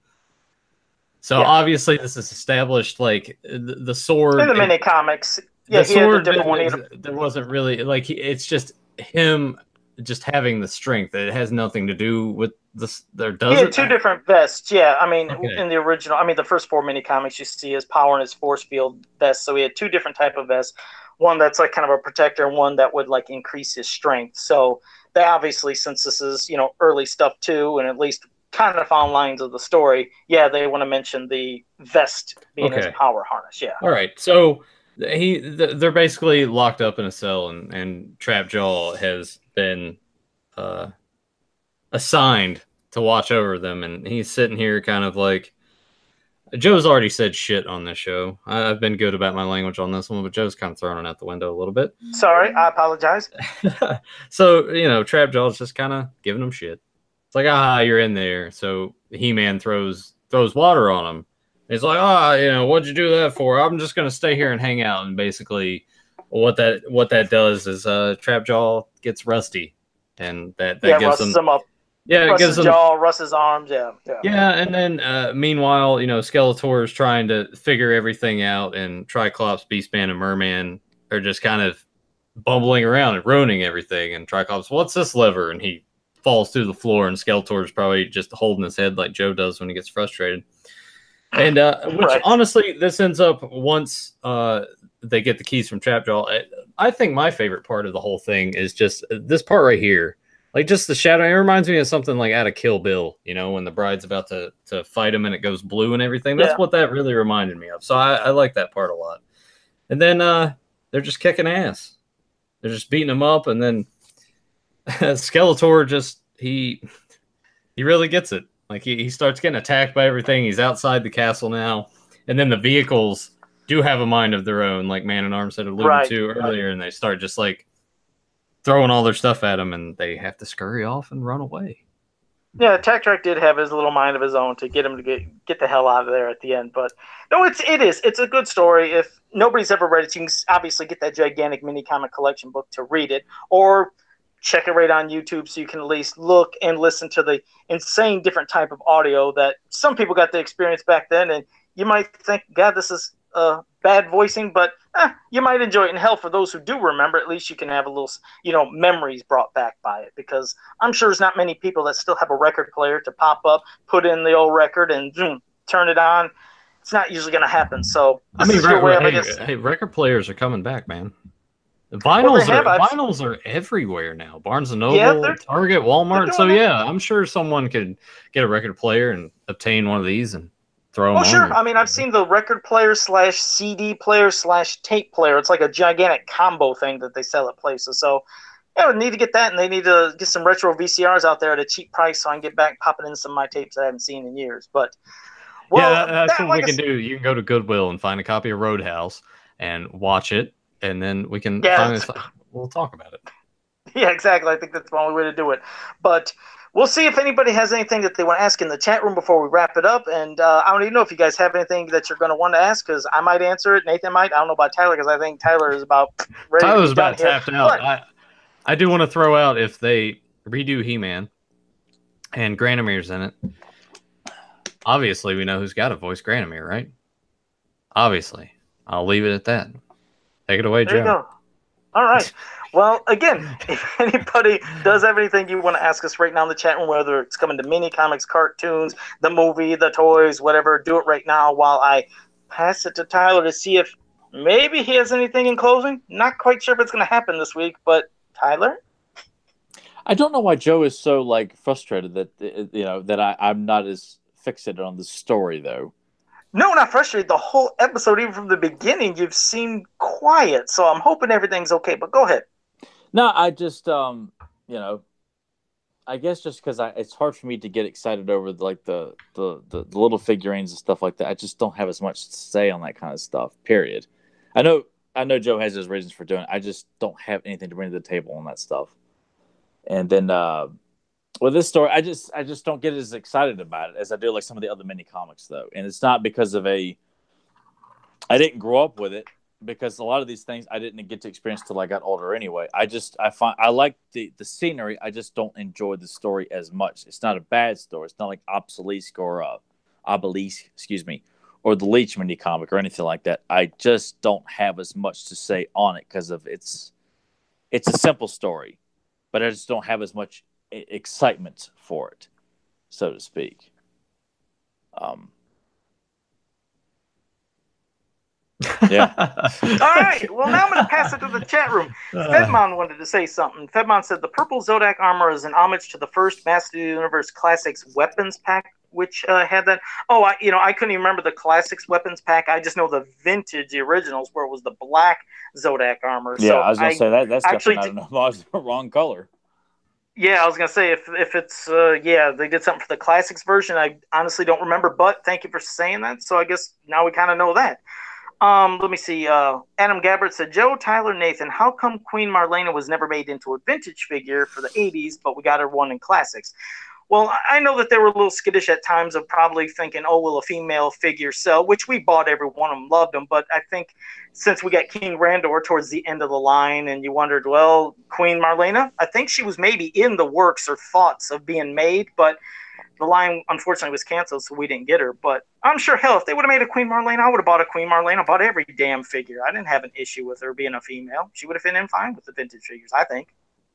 So Yeah. obviously, this is established like the, the sword in the it- mini comics. Yeah, the he had a sword, different one. He there, had a- there wasn't really like he, it's just him just having the strength. It has nothing to do with this. There does He had it? two different vests. Yeah, I mean, Okay. in the original, I mean, the first four mini comics, you see his power and his force field vest. So he had two different type of vests. One that's like kind of a protector, and one that would like increase his strength. So they obviously, since this is you know early stuff too, and at least kind of found lines of the story, yeah, they want to mention the vest being his Okay. power harness. Yeah. All right, so he they're basically locked up in a cell, and and Trapjaw has been uh, assigned to watch over them, and he's sitting here kind of like Joe's already said shit on this show. I, I've been good about my language on this one, but Joe's kind of throwing it out the window a little bit. Sorry, I apologize. So you know, Trapjaw's just kind of giving him shit. It's like, ah, you're in there. So He-Man throws throws water on him. He's like, ah, you know, what'd you do that for? I'm just gonna stay here and hang out. And basically, what that what that does is, uh, Trapjaw gets rusty, and that that yeah, gives rusts him, him up. yeah, it Rusts gives his him, jaw, rusts his arms. Yeah, yeah. yeah. And then uh, meanwhile, you know, Skeletor is trying to figure everything out, and Triclops, Beastman, and Merman are just kind of bumbling around and ruining everything. And Triclops, what's this lever? And he falls through the floor, and Skeletor's probably just holding his head like Joe does when he gets frustrated. And uh, which Right. honestly, this ends up once uh, they get the keys from Trapjaw. I, I think my favorite part of the whole thing is just this part right here, like just the shadow. It reminds me of something like out of Kill Bill, you know, when the bride's about to to fight him and it goes blue and everything. That's Yeah. what that really reminded me of. So I, I like that part a lot. And then uh, they're just kicking ass. They're just beating him up, and then Skeletor just he he really gets it. Like he, he starts getting attacked by everything. He's outside the castle now, and then the vehicles do have a mind of their own, like Man at Arms had alluded Right, to earlier, and they start just like throwing all their stuff at him, and they have to scurry off and run away. Yeah, Tactrack did have his little mind of his own to get him to get get the hell out of there at the end. But no, it's it is it's a good story. If nobody's ever read it, you can obviously get that gigantic mini comic collection book to read it, or check it right on YouTube so you can at least look and listen to the insane different type of audio that some people got to experience back then. And you might think, God, this is uh, bad voicing, but eh, you might enjoy it. And hell, for those who do remember, at least you can have a little, you know, memories brought back by it. Because I'm sure there's not many people that still have a record player to pop up, put in the old record, and zoom, turn it on. It's not usually going to happen. So I this mean, is your re- way re- of, I hey, guess, hey, record players are coming back, man. The Well, vinyls they have. are I've- vinyls are everywhere now. Barnes and Noble, Yeah, they're- Target, Walmart. they're So doing it. yeah, I'm sure someone could get a record player and obtain one of these and throw them Oh, on. sure. there. I mean, I've seen the record player slash C D player slash tape player. It's like a gigantic combo thing that they sell at places. So, yeah, we need to get that, and they need to get some retro V C Rs out there at a cheap price so I can get back popping in some of my tapes I haven't seen in years. But, well, yeah, that- that's that, what like we I can do. You can go to Goodwill and find a copy of Roadhouse and watch it, and then we can Yeah, finally it's- we'll talk about it. Yeah, exactly. I think that's the only way to do it. But we'll see if anybody has anything that they want to ask in the chat room before we wrap it up. And uh, I don't even know if you guys have anything that you're going to want to ask, because I might answer it. Nathan might. I don't know about Tyler, because I think Tyler is about ready Tyler's to be done about here. tapped out. But, I I do want to throw out, if they redo He-Man and Granomir's in it. Obviously, we know who's got to voice Granomir, right? Obviously, I'll leave it at that. Take it away, there you Joe. go. All right. Well, again, if anybody does have anything you want to ask us right now in the chat room, whether it's coming to mini comics, cartoons, the movie, the toys, whatever, do it right now while I pass it to Tyler to see if maybe he has anything in closing. Not quite sure if it's going to happen this week, but Tyler? I don't know why Joe is so like frustrated that you know that I, I'm not as fixated on the story though. No, not frustrated. The whole episode, even from the beginning, you've seemed quiet. So I'm hoping everything's okay. But go ahead. No, I just um, you know, I guess just because I it's hard for me to get excited over like the, the the the little figurines and stuff like that. I just don't have as much to say on that kind of stuff. Period. I know I know Joe has his reasons for doing it. I just don't have anything to bring to the table on that stuff. And then uh, with this story, I just I just don't get as excited about it as I do like some of the other mini comics though. And it's not because of a I didn't grow up with it because a lot of these things I didn't get to experience till I got older anyway. I just I find I like the, the scenery. I just don't enjoy the story as much. It's not a bad story. It's not like Obelisk or uh, Obelisk, excuse me, or the Leech mini comic or anything like that. I just don't have as much to say on it because of its it's a simple story. But I just don't have as much excitement for it, so to speak. Um, yeah. All right. Well, now I'm going to pass it to the chat room. Fedmon wanted to say something. Fedmon said the purple Zodak armor is an homage to the first Master of the Universe Classics weapons pack, which uh, had that. Oh, I, you know, I couldn't even remember the Classics weapons pack. I just know the vintage, the originals, where it was the black Zodak armor. Yeah, so I was going to say that that's actually definitely not an homage, the wrong color. Yeah, I was gonna say if if it's uh, yeah they did something for the Classics version, I honestly don't remember. But thank you for saying that. So I guess now we kind of know that. Um, let me see. Uh, Adam Gabbard said, Joe, Tyler, Nathan, how come Queen Marlena was never made into a vintage figure for the eighties, but we got her one in Classics? Well, I know that they were a little skittish at times of probably thinking, oh, will a female figure sell? Which we bought every one of them, loved them. But I think since we got King Randor towards the end of the line and you wondered, well, Queen Marlena, I think she was maybe in the works or thoughts of being made, but the line, unfortunately, was canceled, so we didn't get her. But I'm sure, hell, if they would have made a Queen Marlena, I would have bought a Queen Marlena. I bought every damn figure. I didn't have an issue with her being a female. She would have fit in fine with the vintage figures, I think.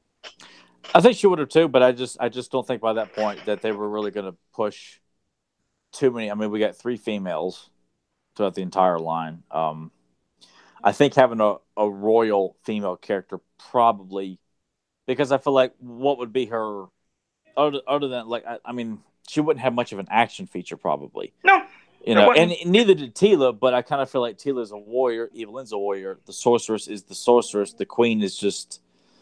I think she would have too, but I just I just don't think by that point that they were really going to push too many. I mean, we got three females throughout the entire line. Um, I think having a, a royal female character probably, because I feel like what would be her other, other than like I, I mean she wouldn't have much of an action feature probably. No. You know, and neither did Teela, but I kind of feel like Teela's a warrior, Evelyn's a warrior, the sorceress is the sorceress, the queen is just,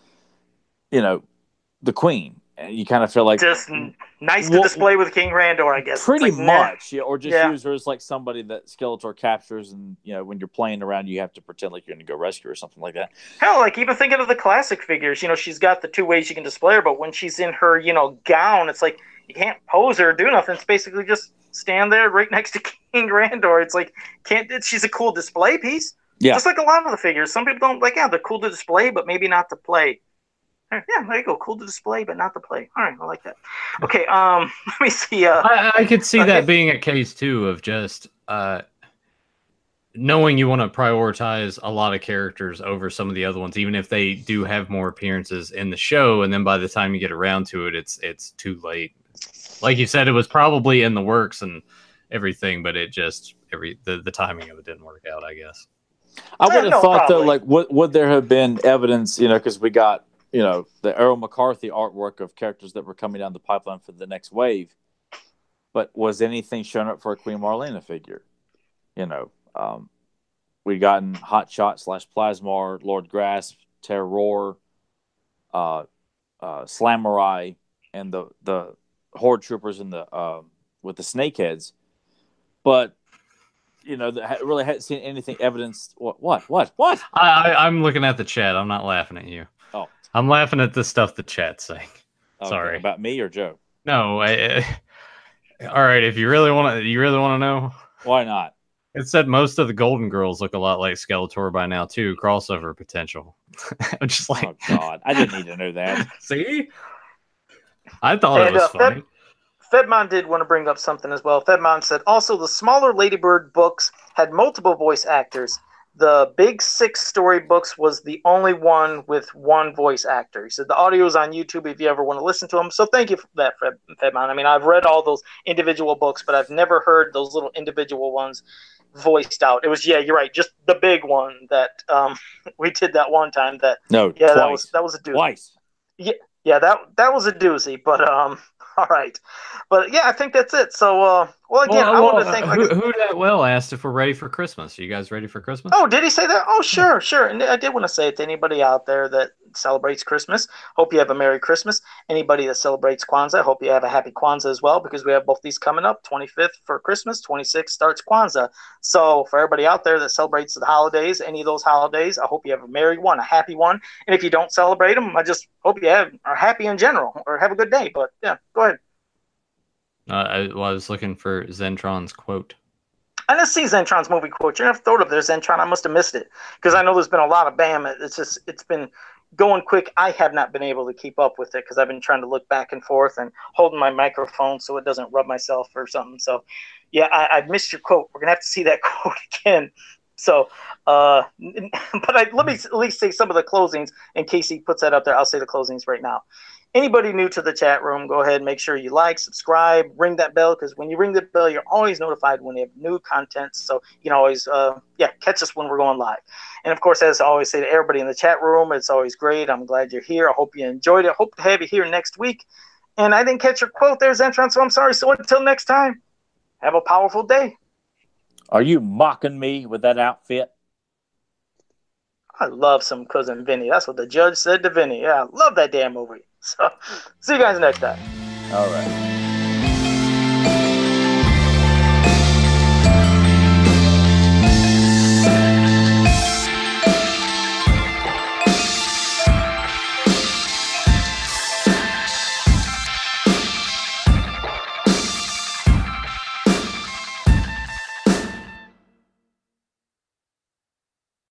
you know, the queen. And you kind of feel like just nice to well, display with King Randor, I guess. Pretty like, much, nah. yeah, or just yeah. use her as like somebody that Skeletor captures, and you know when you're playing around, you have to pretend like you're going to go rescue or something like that. Hell, like even thinking of the classic figures, you know, she's got the two ways you can display her, but when she's in her, you know, gown, it's like you can't pose her or do nothing. It's basically just stand there right next to King Randor. It's like can't. It's, she's a cool display piece. Yeah, just like a lot of the figures. Some people don't like. Yeah, they're cool to display, but maybe not to play. Yeah, there you go. Cool to display, but not to play. All right, I like that. Okay, um, let me see. Uh, I, I could see okay. that being a case too of just uh, knowing you want to prioritize a lot of characters over some of the other ones, even if they do have more appearances in the show, and then by the time you get around to it, it's it's too late. Like you said, it was probably in the works and everything, but it just every the, the timing of it didn't work out, I guess. I would have no, thought probably. though, like, would would there have been evidence? You know, because we got. You know, the Errol McCarthy artwork of characters that were coming down the pipeline for the next wave. But was anything shown up for a Queen Marlena figure? You know, um, we gotten Hot Shot slash Plasmar, Lord Grasp, Terror, uh, uh, Slamurai, and the the Horde Troopers in the uh, with the snakeheads. But you know, I really hadn't seen anything evidence. What? What? What? What? I, I, I'm looking at the chat. I'm not laughing at you. Oh. I'm laughing at the stuff the chat's saying. Okay, Sorry. About me or Joe? No. I, I, all right. If you really want to, you really want to know? Why not? It said most of the Golden Girls look a lot like Skeletor by now too. Crossover potential. I'm just like, oh God, I didn't need to know that. See, I thought and, it was uh, funny. Fed, Fedmon did want to bring up something as well. Fedmon said also the smaller Ladybird books had multiple voice actors. the big six storybooks was the only one with one voice actor. He said the audio is on YouTube if you ever want to listen to them. So thank you for that, Fred, Fedman. I mean, I've read all those individual books, but I've never heard those little individual ones voiced out. It was, yeah, you're right, just the big one that um, we did that one time. That no, yeah, twice. that was that was a doozy. Twice. Yeah, yeah, that that was a doozy. But um, all right, but yeah, I think that's it. So uh, well, again, well, I well, want to thank. Who, Like, who that well asked if we're ready for Christmas. Are you guys ready for Christmas? oh, did he say that? Oh, sure, sure. And I did want to say it to anybody out there that celebrates Christmas. Hope you have a Merry Christmas. Anybody that celebrates Kwanzaa, hope you have a Happy Kwanzaa as well, because we have both these coming up. twenty-fifth for Christmas, twenty-sixth starts Kwanzaa. So for everybody out there that celebrates the holidays, any of those holidays, I hope you have a merry one, a happy one. And if you don't celebrate them, I just hope you have are happy in general or have a good day. But yeah, go ahead. Uh, I, well, I was looking for Zentron's quote. I didn't see Zentron's movie quote. You never throw it up there, Zentron. I must have missed it because I know there's been a lot of BAM. It's just it's been going quick. I have not been able to keep up with it because I've been trying to look back and forth and holding my microphone so it doesn't rub myself or something. So, yeah, I, I missed your quote. We're gonna have to see that quote again. So, uh, but I, let me at least say some of the closings in case he puts that up there. I'll say the closings right now. Anybody new to the chat room, go ahead and make sure you like, subscribe, ring that bell, because when you ring the bell, you're always notified when we have new content. So you can always, uh, yeah, catch us when we're going live. And, of course, as I always say to everybody in the chat room, it's always great. I'm glad you're here. I hope you enjoyed it. Hope to have you here next week. And I didn't catch your quote there, Zentron, so I'm sorry. So until next time, have a powerful day. Are you mocking me with that outfit? I love some Cousin Vinny. That's what the judge said to Vinny. Yeah, I love that damn movie. So, see you guys next time. All right.